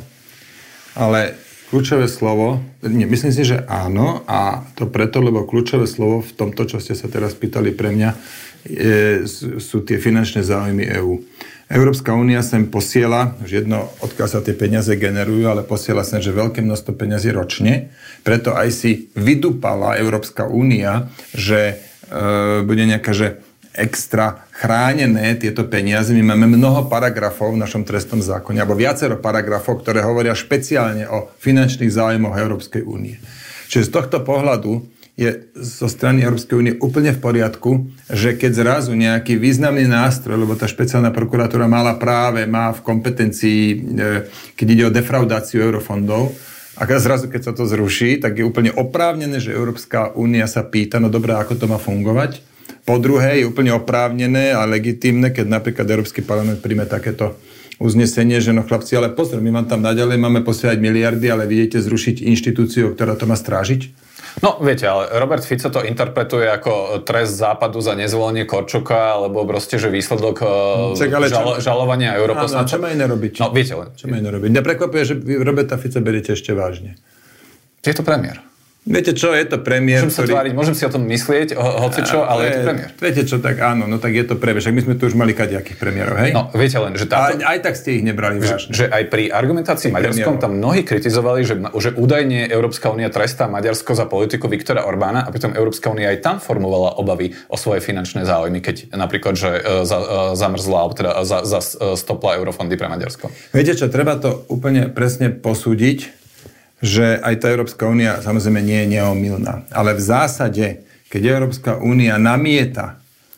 ale kľúčové slovo, nie, myslím si, že áno a to preto, lebo kľúčové slovo v tomto, čo ste sa teraz pýtali pre mňa, je, sú tie finančné záujmy EÚ. Európska únia sem posiela, už jedno, odkiaľ sa tie peniaze generujú, ale posiela sem, že veľké množstvo peniazí ročne, preto aj si vydupala Európska únia, že e, bude nejaká, že extra chránené tieto peniaze. My máme mnoho paragrafov v našom trestnom zákone, alebo viacero paragrafov, ktoré hovoria špeciálne o finančných záujmoch Európskej únie. Čiže z tohto pohľadu je zo strany Európskej únie úplne v poriadku, že keď zrazu nejaký významný nástroj, lebo tá špeciálna prokuratúra mala práve, má v kompetencii, keď ide o defraudáciu eurofondov, a zrazu, keď sa to zruší, tak je úplne oprávnené, že Európska únia sa pýta, no dobré, ako to má fungovať. Po druhé, je úplne oprávnené a legitímne, keď napríklad Európsky parlament príjme takéto uznesenie, že no chlapci, ale pozor, my vám tam naďalej máme posielať miliardy, ale vy idete zrušiť inštitúciu, ktorá to má strážiť? No, viete, ale Robert Fico to interpretuje ako trest západu za nezvolenie Korčoka, alebo proste, že výsledok Čak, žal, žalovania europoslancov. Áno, čo má iné robiť? No, viete len. Čo má iné robiť? Mňa prekvapuje, že vy Roberta Fica beriete ešte vážne. Je to premiér. Viete čo, je to premiér, Môžem sa ktorý... tváriť, môžem si o tom myslieť, ho, hocičo, ale je to premiér. Viete čo, tak áno, no tak je to premiér. Však my sme tu už mali kadejakých premiérov, hej? No, viete len, že táto... Aj, aj tak ste ich nebrali vážne. Že, že aj pri argumentácii Maďarskom tam mnohí kritizovali, že, že údajne Európska únia trestá Maďarsko za politiku Viktora Orbána a pritom Európska únia aj tam formovala obavy o svoje finančné záujmy, keď napríklad, že za, zamrzla, alebo teda za, za stopla eurofondy pre Maďarsko. Viete čo, treba to úplne presne posúdiť, že aj tá Európska únia samozrejme nie je neomylná. Ale v zásade, keď Európska únia namieta,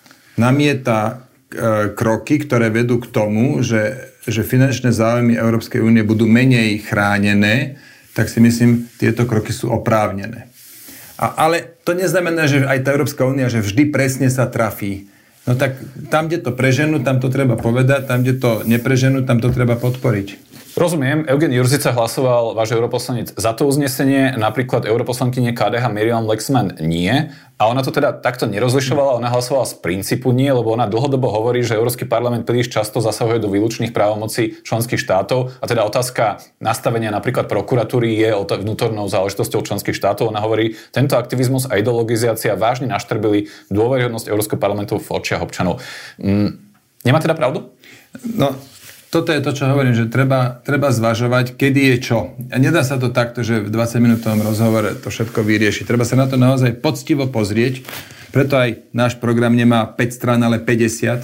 namieta e, kroky, ktoré vedú k tomu, že, že finančné záujmy Európskej únie budú menej chránené, tak si myslím, tieto kroky sú oprávnené. A, ale to neznamená, že aj tá Európska únia, že vždy presne sa trafí. No tak tam, kde to preženú, tam to treba povedať, tam, kde to nepreženú, tam to treba podporiť. Rozumiem, Eugen Jurzica hlasoval, váš europoslanec, za to uznesenie, napríklad europoslankyne ká dé há Miriam Lexman nie. A ona to teda takto nerozlišovala, ona hlasovala z princípu nie, lebo ona dlhodobo hovorí, že Európsky parlament príliš často zasahuje do výlučných právomocí členských štátov a teda otázka nastavenia napríklad prokuratúry je vnútornou záležitosťou členských štátov. Ona hovorí, tento aktivizmus a ideologizácia vážne naštrbili dôveryhodnosť Európskeho parlamentu v očiach občanov. Mm, nemá teda pravdu? No, toto je to, čo hovorím, že treba, treba zvažovať, kedy je čo. A nedá sa to takto, že v dvadsaťminútovom rozhovore to všetko vyrieši. Treba sa na to naozaj poctivo pozrieť, preto aj náš program nemá päť strán, ale päťdesiat,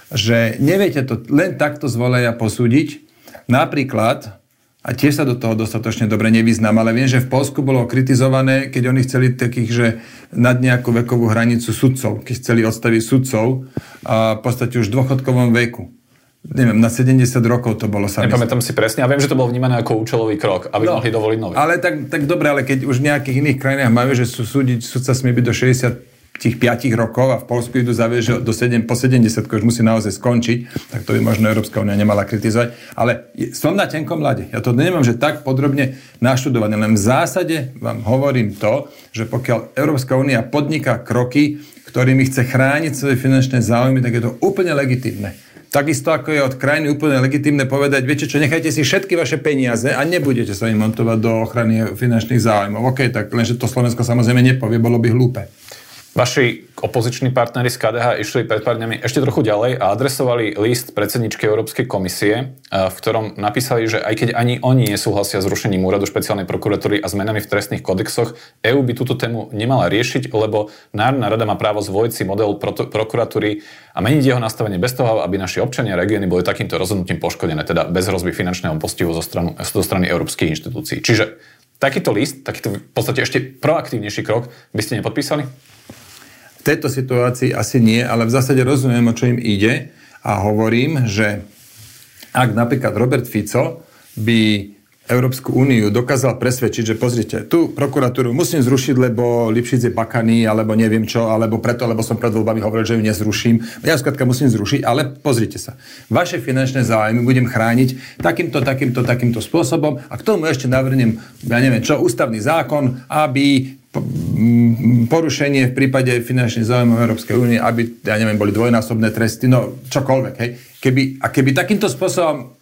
že neviete to len takto z voleja posúdiť. Napríklad, a tiež sa do toho dostatočne dobre nevyznám, ale viem, že v Poľsku bolo kritizované, keď oni chceli takých, že nad nejakú vekovú hranicu sudcov, keď chceli odstaviť sudcov a v podstate už v dôchodkovom veku. Neviem, na sedemdesiat rokov to bolo sa. Nepamätám si presne a viem, že to bolo vnímané ako účelový krok, aby no, mohli dovoliť nový. Ale tak, tak dobre, ale keď už v nejakých iných krajinách majú, že sú súdiť, sudca smie byť do šesťdesiatpäť rokov a v Poľsku idú zaviesť, že do sedem, po sedemdesiat už musí naozaj skončiť, tak to by možno Európska únia nemala kritizovať. Ale som na tenkom ľade. Ja to nemám, že tak podrobne naštudované. Len v zásade vám hovorím to, že pokiaľ Európska únia podniká kroky, ktorými chce chrániť svoje finančné záujmy, tak je to úplne legitímne. Takisto ako je od krajiny úplne legitímne povedať, viete čo, nechajte si všetky vaše peniaze a nebudete sa im montovať do ochrany finančných záujmov. OK, tak lenže to Slovensko samozrejme nepovie, bolo by hlúpe. Vaši opoziční partneri z ká dé há išli pred pár dňami ešte trochu ďalej a adresovali list predsedničke Európskej komisie, v ktorom napísali, že aj keď ani oni nesúhlasia s rušením úradu špeciálnej prokuratúry a zmenami v trestných kodexoch, EÚ by túto tému nemala riešiť, lebo Národná rada má právo zvoliť si model pro- prokuratúry a meniť jeho nastavenie bez toho, aby naši občania a regióny boli takýmto rozhodnutím poškodené, teda bez hrozby finančného postihu zo, stranu, zo strany európskych inštitúcií. Čiže takýto list, takýto v podstate ešte proaktívnejší krok by ste nepodpísali? V tejto situácii asi nie, ale v zásade rozumiem, o čo im ide a hovorím, že ak napríklad Robert Fico by Európsku úniu dokázal presvedčiť, že pozrite, tú prokuratúru musím zrušiť, lebo Lipšic je pakaný, alebo neviem čo, alebo preto, lebo som pred voľbami hovoril, že ju nezruším. Ja skrátka musím zrušiť, ale pozrite sa. Vaše finančné záujmy budem chrániť takýmto, takýmto, takýmto spôsobom a k tomu ešte navrhnem, ja neviem čo, ústavný zákon, aby porušenie v prípade finančných záujmov Európskej únie, aby, ja neviem, boli dvojnásobné tresty, no čokoľvek, hej. Keby, a keby takýmto spôsobom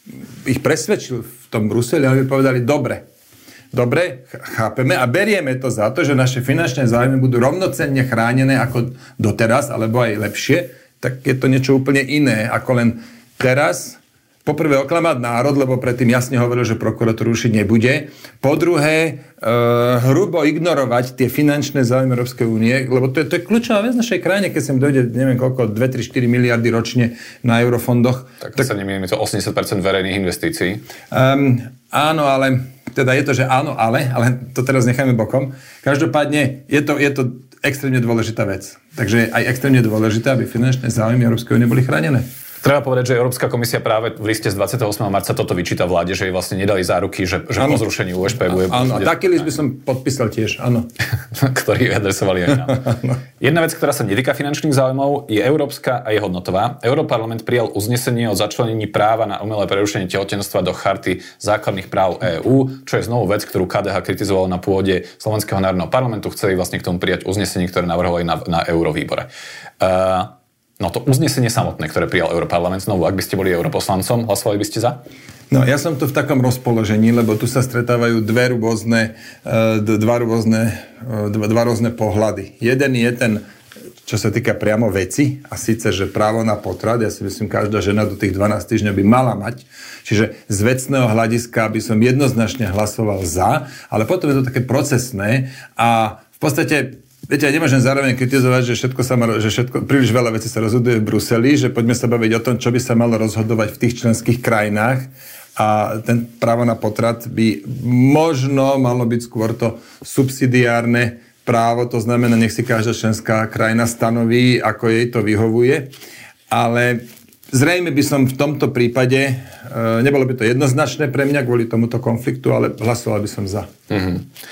ich presvedčil v tom Bruseli, aby povedali, dobre, dobre, chápeme a berieme to za to, že naše finančné záujmy budú rovnocenne chránené ako doteraz, alebo aj lepšie, tak je to niečo úplne iné, ako len teraz poprvé oklamať národ, lebo predtým jasne hovoril, že prokuratúru rušiť nebude. Po druhé, e, hrubo ignorovať tie finančné záujmy Európskej únie, lebo to je, to je kľúčová vec našej krajine, keď sem dojde, neviem koľko, dva, tri, štyri miliardy ročne na eurofondoch. Tak, tak sa nemýlim, je to osemdesiat percent verejných investícií. Um, áno, ale, teda je to, že áno, ale, ale to teraz nechajme bokom. Každopádne je to, je to extrémne dôležitá vec. Takže aj extrémne dôležité, aby finančné záujmy Európskej únie boli chránené. Treba povedať, že Európska komisia práve v liste z dvadsiateho ôsmeho marca toto vyčíta vláde, že jej vlastne nedali záruky, že, že po zrušení ú es pé bude... Áno, taký list by som podpísal tiež, áno. Ktorý adresovali aj nám. Jedna vec, ktorá sa netýka finančných záujmov, je európska a je hodnotová. Europarlament prijal uznesenie o začlenení práva na umelé prerušenie tehotenstva do charty základných práv EÚ, čo je znovu vec, ktorú ká dé há kritizovalo na pôde Slovenského národného parlamentu. Chceli vlastne k tomu prijať uznesenie, ktoré navrhovali na, na eurovýbore. Uh, No to uznesenie samotné, ktoré prijal Europarlament, znovu, ak by ste boli europoslancom, hlasovali by ste za? No ja som tu v takom rozpoložení, lebo tu sa stretávajú dve rôzne, dva rôzne, dva rôzne pohľady. Jeden je ten, čo sa týka priamo veci, a síce, že právo na potrat, ja si myslím, každá žena do tých dvanásť týždňov by mala mať. Čiže z vecného hľadiska by som jednoznačne hlasoval za, ale potom je to také procesné a v podstate viete, ja nemôžem zároveň kritizovať, že všetko sa má, že všetko, príliš veľa vecí sa rozhoduje v Bruseli, že poďme sa baviť o tom, čo by sa malo rozhodovať v tých členských krajinách a ten právo na potrat by možno malo byť skôr to subsidiárne právo, to znamená, nech si každá členská krajina stanoví, ako jej to vyhovuje, ale zrejme by som v tomto prípade, e, nebolo by to jednoznačné pre mňa kvôli tomuto konfliktu, ale hlasoval by som za. Mhm.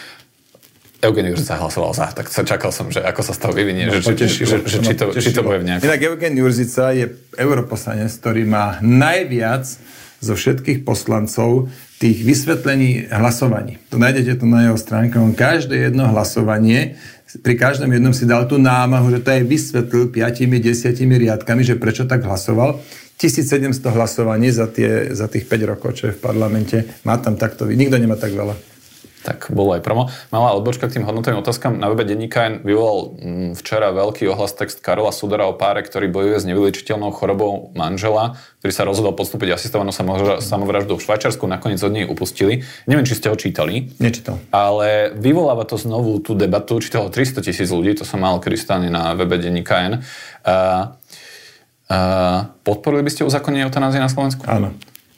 Eugen Jurzica hlasoval za, tak sa čakal som, že ako sa z toho vyvinie, no, že, že, že, že či, to, či to bude v nejakom... Inak Eugen Jurzica je europoslanec, ktorý má najviac zo všetkých poslancov tých vysvetlení hlasovaní. To nájdete tu na jeho stránke. On každé jedno hlasovanie, pri každom jednom si dal tú námahu, že to aj vysvetlil piatimi, desiatimi riadkami, že prečo tak hlasoval. tisícsedemsto hlasovaní za, tie, za tých päť rokov, čo je v parlamente. Má tam takto... Nikto nemá tak veľa. Tak bolo aj promo. Malá odbočka k tým hodnotovým otázkam. Na webe denníka N vyvolal včera veľký ohlas text Karola Sudara o páre, ktorý bojuje s nevyliečiteľnou chorobou manžela, ktorý sa rozhodol podstúpiť asistovanú samovraždu v Švajčiarsku, nakoniec od nej upustili. Neviem, či ste ho čítali. Nečítal. Ale vyvoláva to znovu tú debatu, čítalo tristo tisíc ľudí, to som mal krystálne na webe denníka N. Uh, uh, podporili by ste uzákonenie eutanázie na Slovensku? Áno.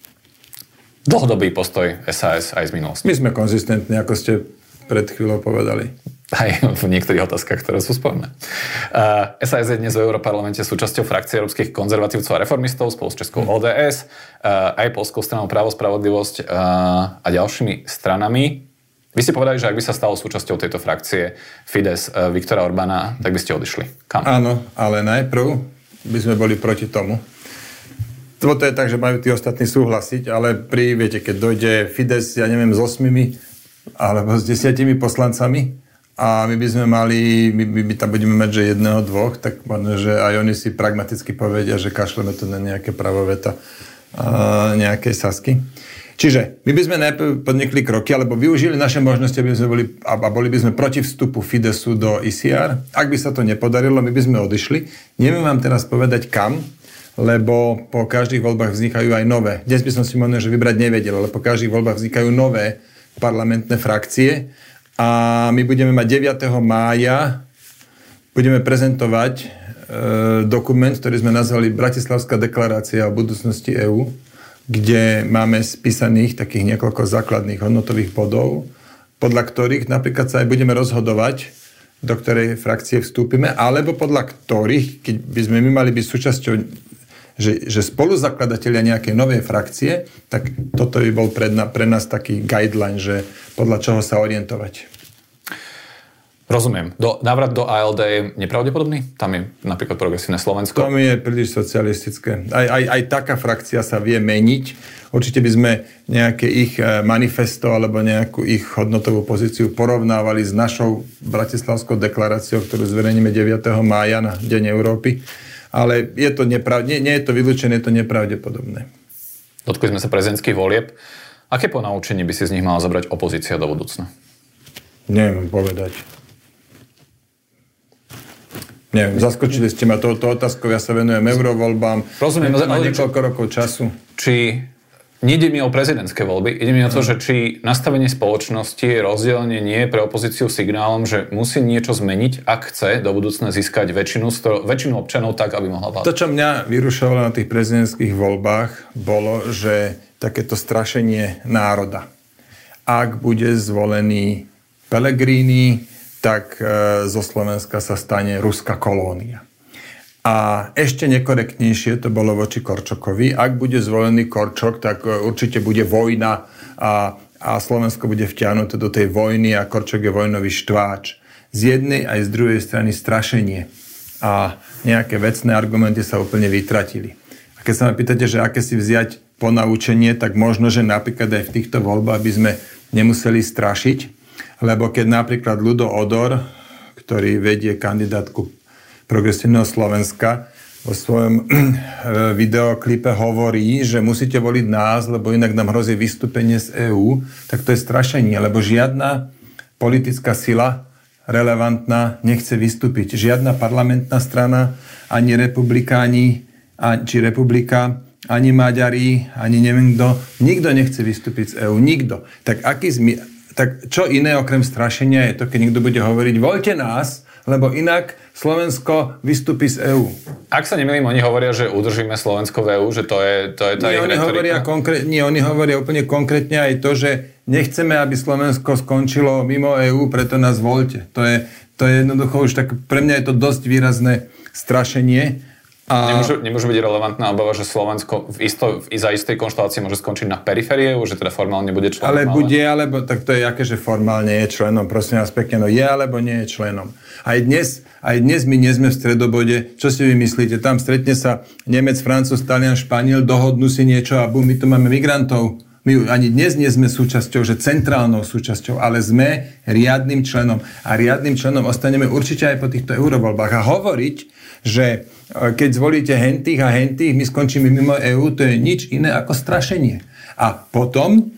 Dlhodobý postoj es a es aj z minulosti. My sme konzistentní, ako ste pred chvíľou povedali. Aj v niektorých otázkach, ktoré sú sporné. Uh, es a es je dnes v Europarlamente súčasťou frakcie európskych konzervatívcov a reformistov spolu s českou ó dé es, uh, aj Poľskou stranou Právo, spravodlivosť uh, a ďalšími stranami. Vy ste povedali, že ak by sa stalo súčasťou tejto frakcie Fides uh, Viktora Orbána, tak by ste odišli. Kam? Áno, ale najprv by sme boli proti tomu. To je tak, že majú tí ostatní súhlasiť, ale pri, viete, keď dojde Fides, ja neviem, s osmimi alebo s desiatimi poslancami a my by sme mali, my, my, my tam budeme mať, že jedného, dvoch, tak možno, že aj oni si pragmaticky povedia, že kašleme to na nejaké pravoveta a nejakej Sasky. Čiže my by sme najprv podnikli kroky, alebo využili naše možnosti, aby sme boli, a boli by sme proti vstupu Fidesu do í cé er. Ak by sa to nepodarilo, my by sme odišli. Neviem vám teraz povedať kam, lebo po každých voľbách vznikajú aj nové. Dnes by som si možno, že vybrať nevedel, ale po každých voľbách vznikajú nové parlamentné frakcie a my budeme mať deviateho mája budeme prezentovať e, dokument, ktorý sme nazvali Bratislavská deklarácia o budúcnosti EÚ, kde máme spísaných takých niekoľko základných hodnotových bodov podľa ktorých napríklad sa aj budeme rozhodovať, do ktorej frakcie vstúpime, alebo podľa ktorých, keď by sme my mali byť súčasťou, že, že spoluzakladatelia nejakej novej frakcie, tak toto by bol pre, pre nás taký guideline, že podľa čoho sa orientovať. Rozumiem. Do, návrat do á el dé je nepravdepodobný? Tam je napríklad Progresívne Slovensko. To mi je príliš socialistické. Aj, aj, aj taká frakcia sa vie meniť. Určite by sme nejaké ich manifesto alebo nejakú ich hodnotovú pozíciu porovnávali s našou bratislavskou deklaráciou, ktorú zverejníme deviateho mája na Deň Európy. Ale je to neprav... nie, nie je to vylúčené, je to nepravdepodobné. Dotkli sme sa prezidentských volieb. Aké ponaučenie by si z nich mala zobrať opozícia do budúcna? Neviem povedať. Neviem, zaskočili ste ma touto otázkou, ja sa venujem eurovoľbám. Rozumiem, ale niekoľko rokov času. Či nejde mi o prezidentské voľby, ide mi o to, že či nastavenie spoločnosti, rozdelenie nie je pre opozíciu signálom, že musí niečo zmeniť, ak chce do budúcna získať väčšinu, väčšinu občanov tak, aby mohla vládať. To, čo mňa vyrušovalo na tých prezidentských voľbách, bolo, že takéto strašenie národa. Ak bude zvolený Pellegrini, tak zo Slovenska sa stane ruská kolónia. A ešte nekorektnejšie to bolo voči Korčokovi. Ak bude zvolený Korčok, tak určite bude vojna a, a Slovensko bude vtiahnuté do tej vojny a Korčok je vojnový štváč. Z jednej aj z druhej strany strašenie. A nejaké vecné argumenty sa úplne vytratili. A keď sa ma pýtate, že aké si vziať ponaučenie, tak možno, že napríklad aj v týchto voľbách by sme nemuseli strašiť, lebo keď napríklad Ľudo Odor, ktorý vedie kandidátku Progresívneho Slovenska, vo svojom videoklipe hovorí, že musíte voliť nás, lebo inak nám hrozí vystúpenie z EÚ, tak to je strašenie, lebo žiadna politická sila relevantná nechce vystúpiť. Žiadna parlamentná strana, ani republikáni, či republika, ani Maďari, ani neviem kto, nikto nechce vystúpiť z EÚ. Nikto. Tak aký zmi... Tak čo iné okrem strašenia je to, keď niekto bude hovoriť, voľte nás, lebo inak Slovensko vystúpi z EÚ. Ak sa nemýlim, oni hovoria, že udržíme Slovensko v EÚ, že to je, to je tá nie, ich oni retorika. hovoria konkrét, nie, oni hovoria úplne konkrétne aj to, že nechceme, aby Slovensko skončilo mimo EÚ, preto nás voľte. To je, to je jednoducho už tak, pre mňa je to dosť výrazné strašenie. A... Nemôže, nemôže byť relevantná obava, že Slovensko v isto, v, za istej konštelácii môže skončiť na periférie, že teda formálne bude členom. Ale bude, alebo tak to je aké, že formálne je členom. Prosím vás pekne, no je alebo nie je členom. Aj dnes, aj dnes my nie sme v stredobode. Čo si vy myslíte? Tam stretne sa Nemec, Francúz, Talian, Španiel, dohodnú si niečo a bum, my tu máme migrantov. My ani dnes nie sme súčasťou, že centrálnou súčasťou, ale sme riadnym členom. A riadnym členom ostaneme určite aj po týchto eurovoľbách. A hovoriť, že keď zvolíte hentých a hentých, my skončíme mimo EÚ, to je nič iné ako strašenie. A potom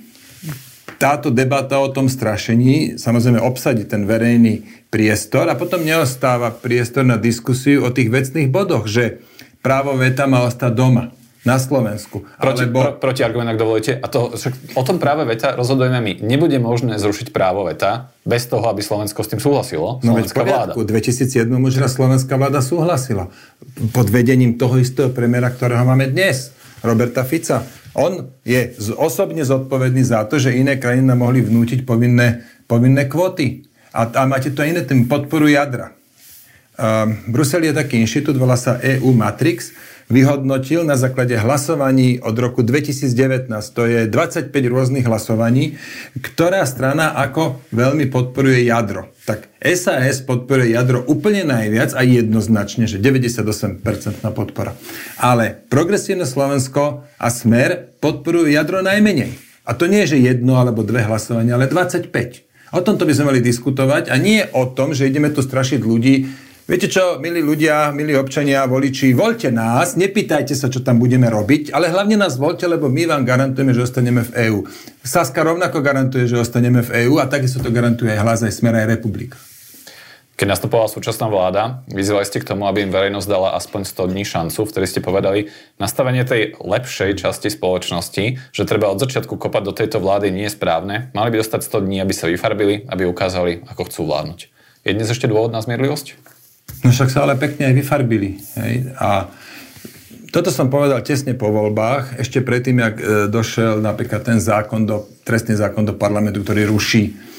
táto debata o tom strašení samozrejme obsadí ten verejný priestor a potom neostáva priestor na diskusiu o tých vecných bodoch, že právo veta má ostať doma. Na Slovensku. Proti, alebo... pro, proti argument, ak dovolíte. A to, o tom práve veta rozhodujeme my. Nebude možné zrušiť právo veta bez toho, aby Slovensko s tým súhlasilo. No veď v poriadku. V dvetisícsedem už raz slovenská vláda súhlasila. Pod vedením toho istého premiéra, ktorého máme dnes. Roberta Fica. On je osobne zodpovedný za to, že iné krajiny nám mohli vnútiť povinné, povinné kvóty. A, a máte to iné, tým podporu jadra. Uh, Brusel je taký inštitút, volá sa é ú Matrix, vyhodnotil na základe hlasovaní od roku dvetisícdevätnásť, to je dvadsaťpäť rôznych hlasovaní, ktorá strana ako veľmi podporuje jadro. Tak es a es podporuje jadro úplne najviac a jednoznačne, že deväťdesiatosem percent podpora. Ale Progresívne Slovensko a Smer podporujú jadro najmenej. A to nie je, že jedno alebo dve hlasovania, ale dvadsaťpäť. O tomto by sme mali diskutovať a nie o tom, že ideme tu strašiť ľudí. Viete čo, milí ľudia, milí občania, voliči, voľte nás, nepýtajte sa, čo tam budeme robiť, ale hlavne nás voľte, lebo my vám garantujeme, že ostaneme v EÚ. Saska rovnako garantuje, že ostaneme v EÚ a takisto to garantuje aj Hlas, aj Smer, aj Republika. Keď nastupovala súčasná vláda, vyzývali ste k tomu, aby im verejnosť dala aspoň sto dní šancu, vtedy ste povedali, nastavenie tej lepšej časti spoločnosti, že treba od začiatku kopať do tejto vlády, nie je správne. Mali by dostať sto dní, aby sa vyfarbili, aby ukázali, ako chcú vládnuť. Je dnes ešte dôvod na zmierlivosť? No však sa ale pekne aj vyfarbili. Hej? A toto som povedal tesne po voľbách, ešte predtým, jak došiel napríklad ten zákon do, trestný zákon do parlamentu, ktorý ruší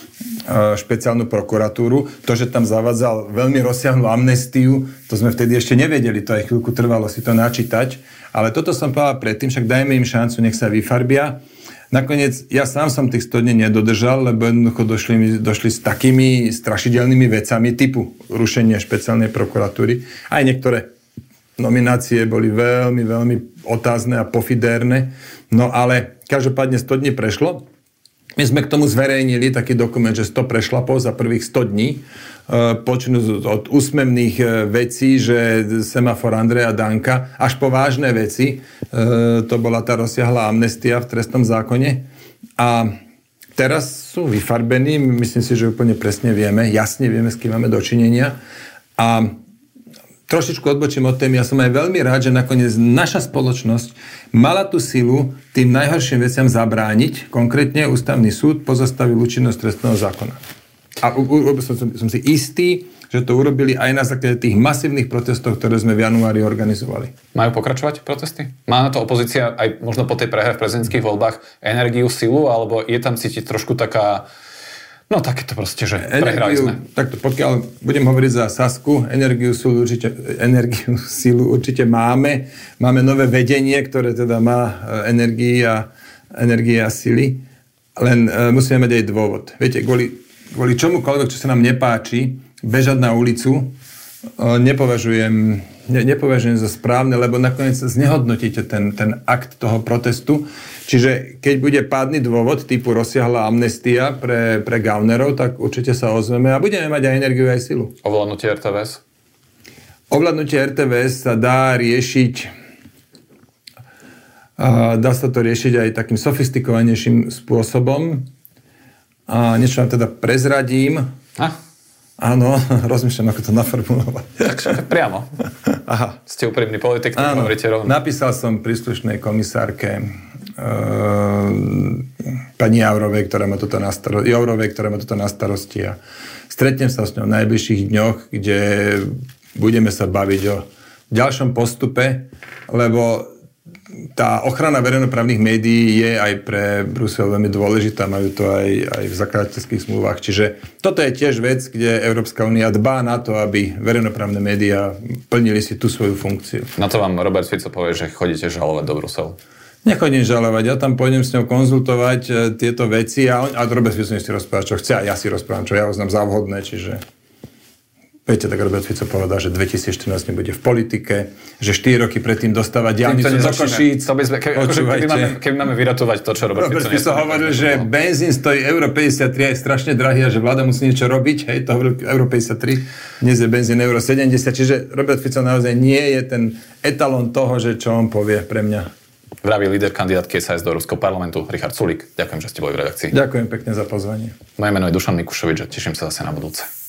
špeciálnu prokuratúru. To, že tam zavádzal veľmi rozsiahlu amnestiu, to sme vtedy ešte nevedeli, to aj chvíľku trvalo si to načítať. Ale toto som povedal predtým, však dajme im šancu, nech sa vyfarbia. Nakoniec ja sám som tých sto dní nedodržal, lebo jednoducho došli, došli s takými strašidelnými vecami typu rušenie špeciálnej prokuratúry. Aj niektoré nominácie boli veľmi, veľmi otázne a pofidérne. No ale každopádne sto dní prešlo. My sme k tomu zverejnili taký dokument, že sto prešlapov za prvých sto dní. Počnú od úsmevných vecí, že semafor Andreja Danka, až po vážne veci. To bola tá rozsiahla amnestia v trestnom zákone. A teraz sú vyfarbení, myslím si, že úplne presne vieme, jasne vieme, s kým máme dočinenia. A trošičku odbočím od témy, ja som aj veľmi rád, že nakoniec naša spoločnosť mala tú silu tým najhorším veciam zabrániť. Konkrétne Ústavný súd pozastavil účinnosť trestného zákona. A u, u, som, som si istý, že to urobili aj na základe tých masívnych protestov, ktoré sme v januári organizovali. Majú pokračovať protesty? Má na to opozícia aj možno po tej prehre v prezidentských voľbách energiu, silu, alebo je tam cítiť trošku taká... No takéto proste, že prehrali sme. Takto, pokiaľ budem hovoriť za Sasku, energiu, silu určite, energiu, silu určite máme. Máme nové vedenie, ktoré teda má energii a, energie a sily. Len uh, musíme mať aj dôvod. Viete, kvôli, kvôli čomukoľvek, čo sa nám nepáči, bežať na ulicu, uh, nepovažujem, ne, nepovažujem za správne, lebo nakoniec znehodnotíte ten, ten akt toho protestu. Čiže keď bude pádny dôvod typu rozsiahla amnestia pre, pre gaunerov, tak určite sa ozveme a budeme mať aj energiu, aj silu. Ovládnutie er té vé es? Ovládnutie er té vé es sa dá riešiť a dá sa to riešiť aj takým sofistikovanejším spôsobom. A niečo vám teda prezradím. Ah. Áno, rozmýšľam, ako to naformulovať. Takže priamo. Aha. Ste úprimný politik, tak hovoríte rovno. Napísal som príslušnej komisárke pani Jourovej, ktorá má toto na starosti, Jourovej, ktorá má toto na starosti a stretnem sa s ňou v najbližších dňoch, kde budeme sa baviť o ďalšom postupe, lebo tá ochrana verejnoprávnych médií je aj pre Brusel veľmi dôležitá, majú to aj, aj v zakladateľských zmluvách, čiže toto je tiež vec, kde Európska únia dbá na to, aby verejnoprávne médiá plnili si tú svoju funkciu. Na to vám Robert Fico povie, že chodíte žalovať do Bruselu. Nechodím žalovať, ja tam pôjdem s ňou konzultovať e, tieto veci a, on, a Robert Fico si rozpráva, čo chce a ja si rozprávam, čo ja uznám za vhodné, čiže viete, tak Robert Fico povedal, že dvetisícštrnásť nebude v politike, že štyri roky predtým dostáva diaľnicu do Košíc. Keby, keby, máme, keby máme vyratovať to, čo Robert, Robert Fico... Robert Fico hovoril, že benzín stojí euro päťdesiattri a je strašne drahý a že vláda musí niečo robiť, hej, to hovoril euro päťdesiattri, dnes je benzín euro sedemdesiat, čiže Robert Fico naozaj nie je ten etalón toho, že čo on povie pre mňa. Vraví líder kandidátky es a es do Európskeho parlamentu Richard Sulík. Ďakujem, že ste boli v redakcii. Ďakujem pekne za pozvanie. Moje meno je Dušan Mikušovič a teším sa zase na budúce.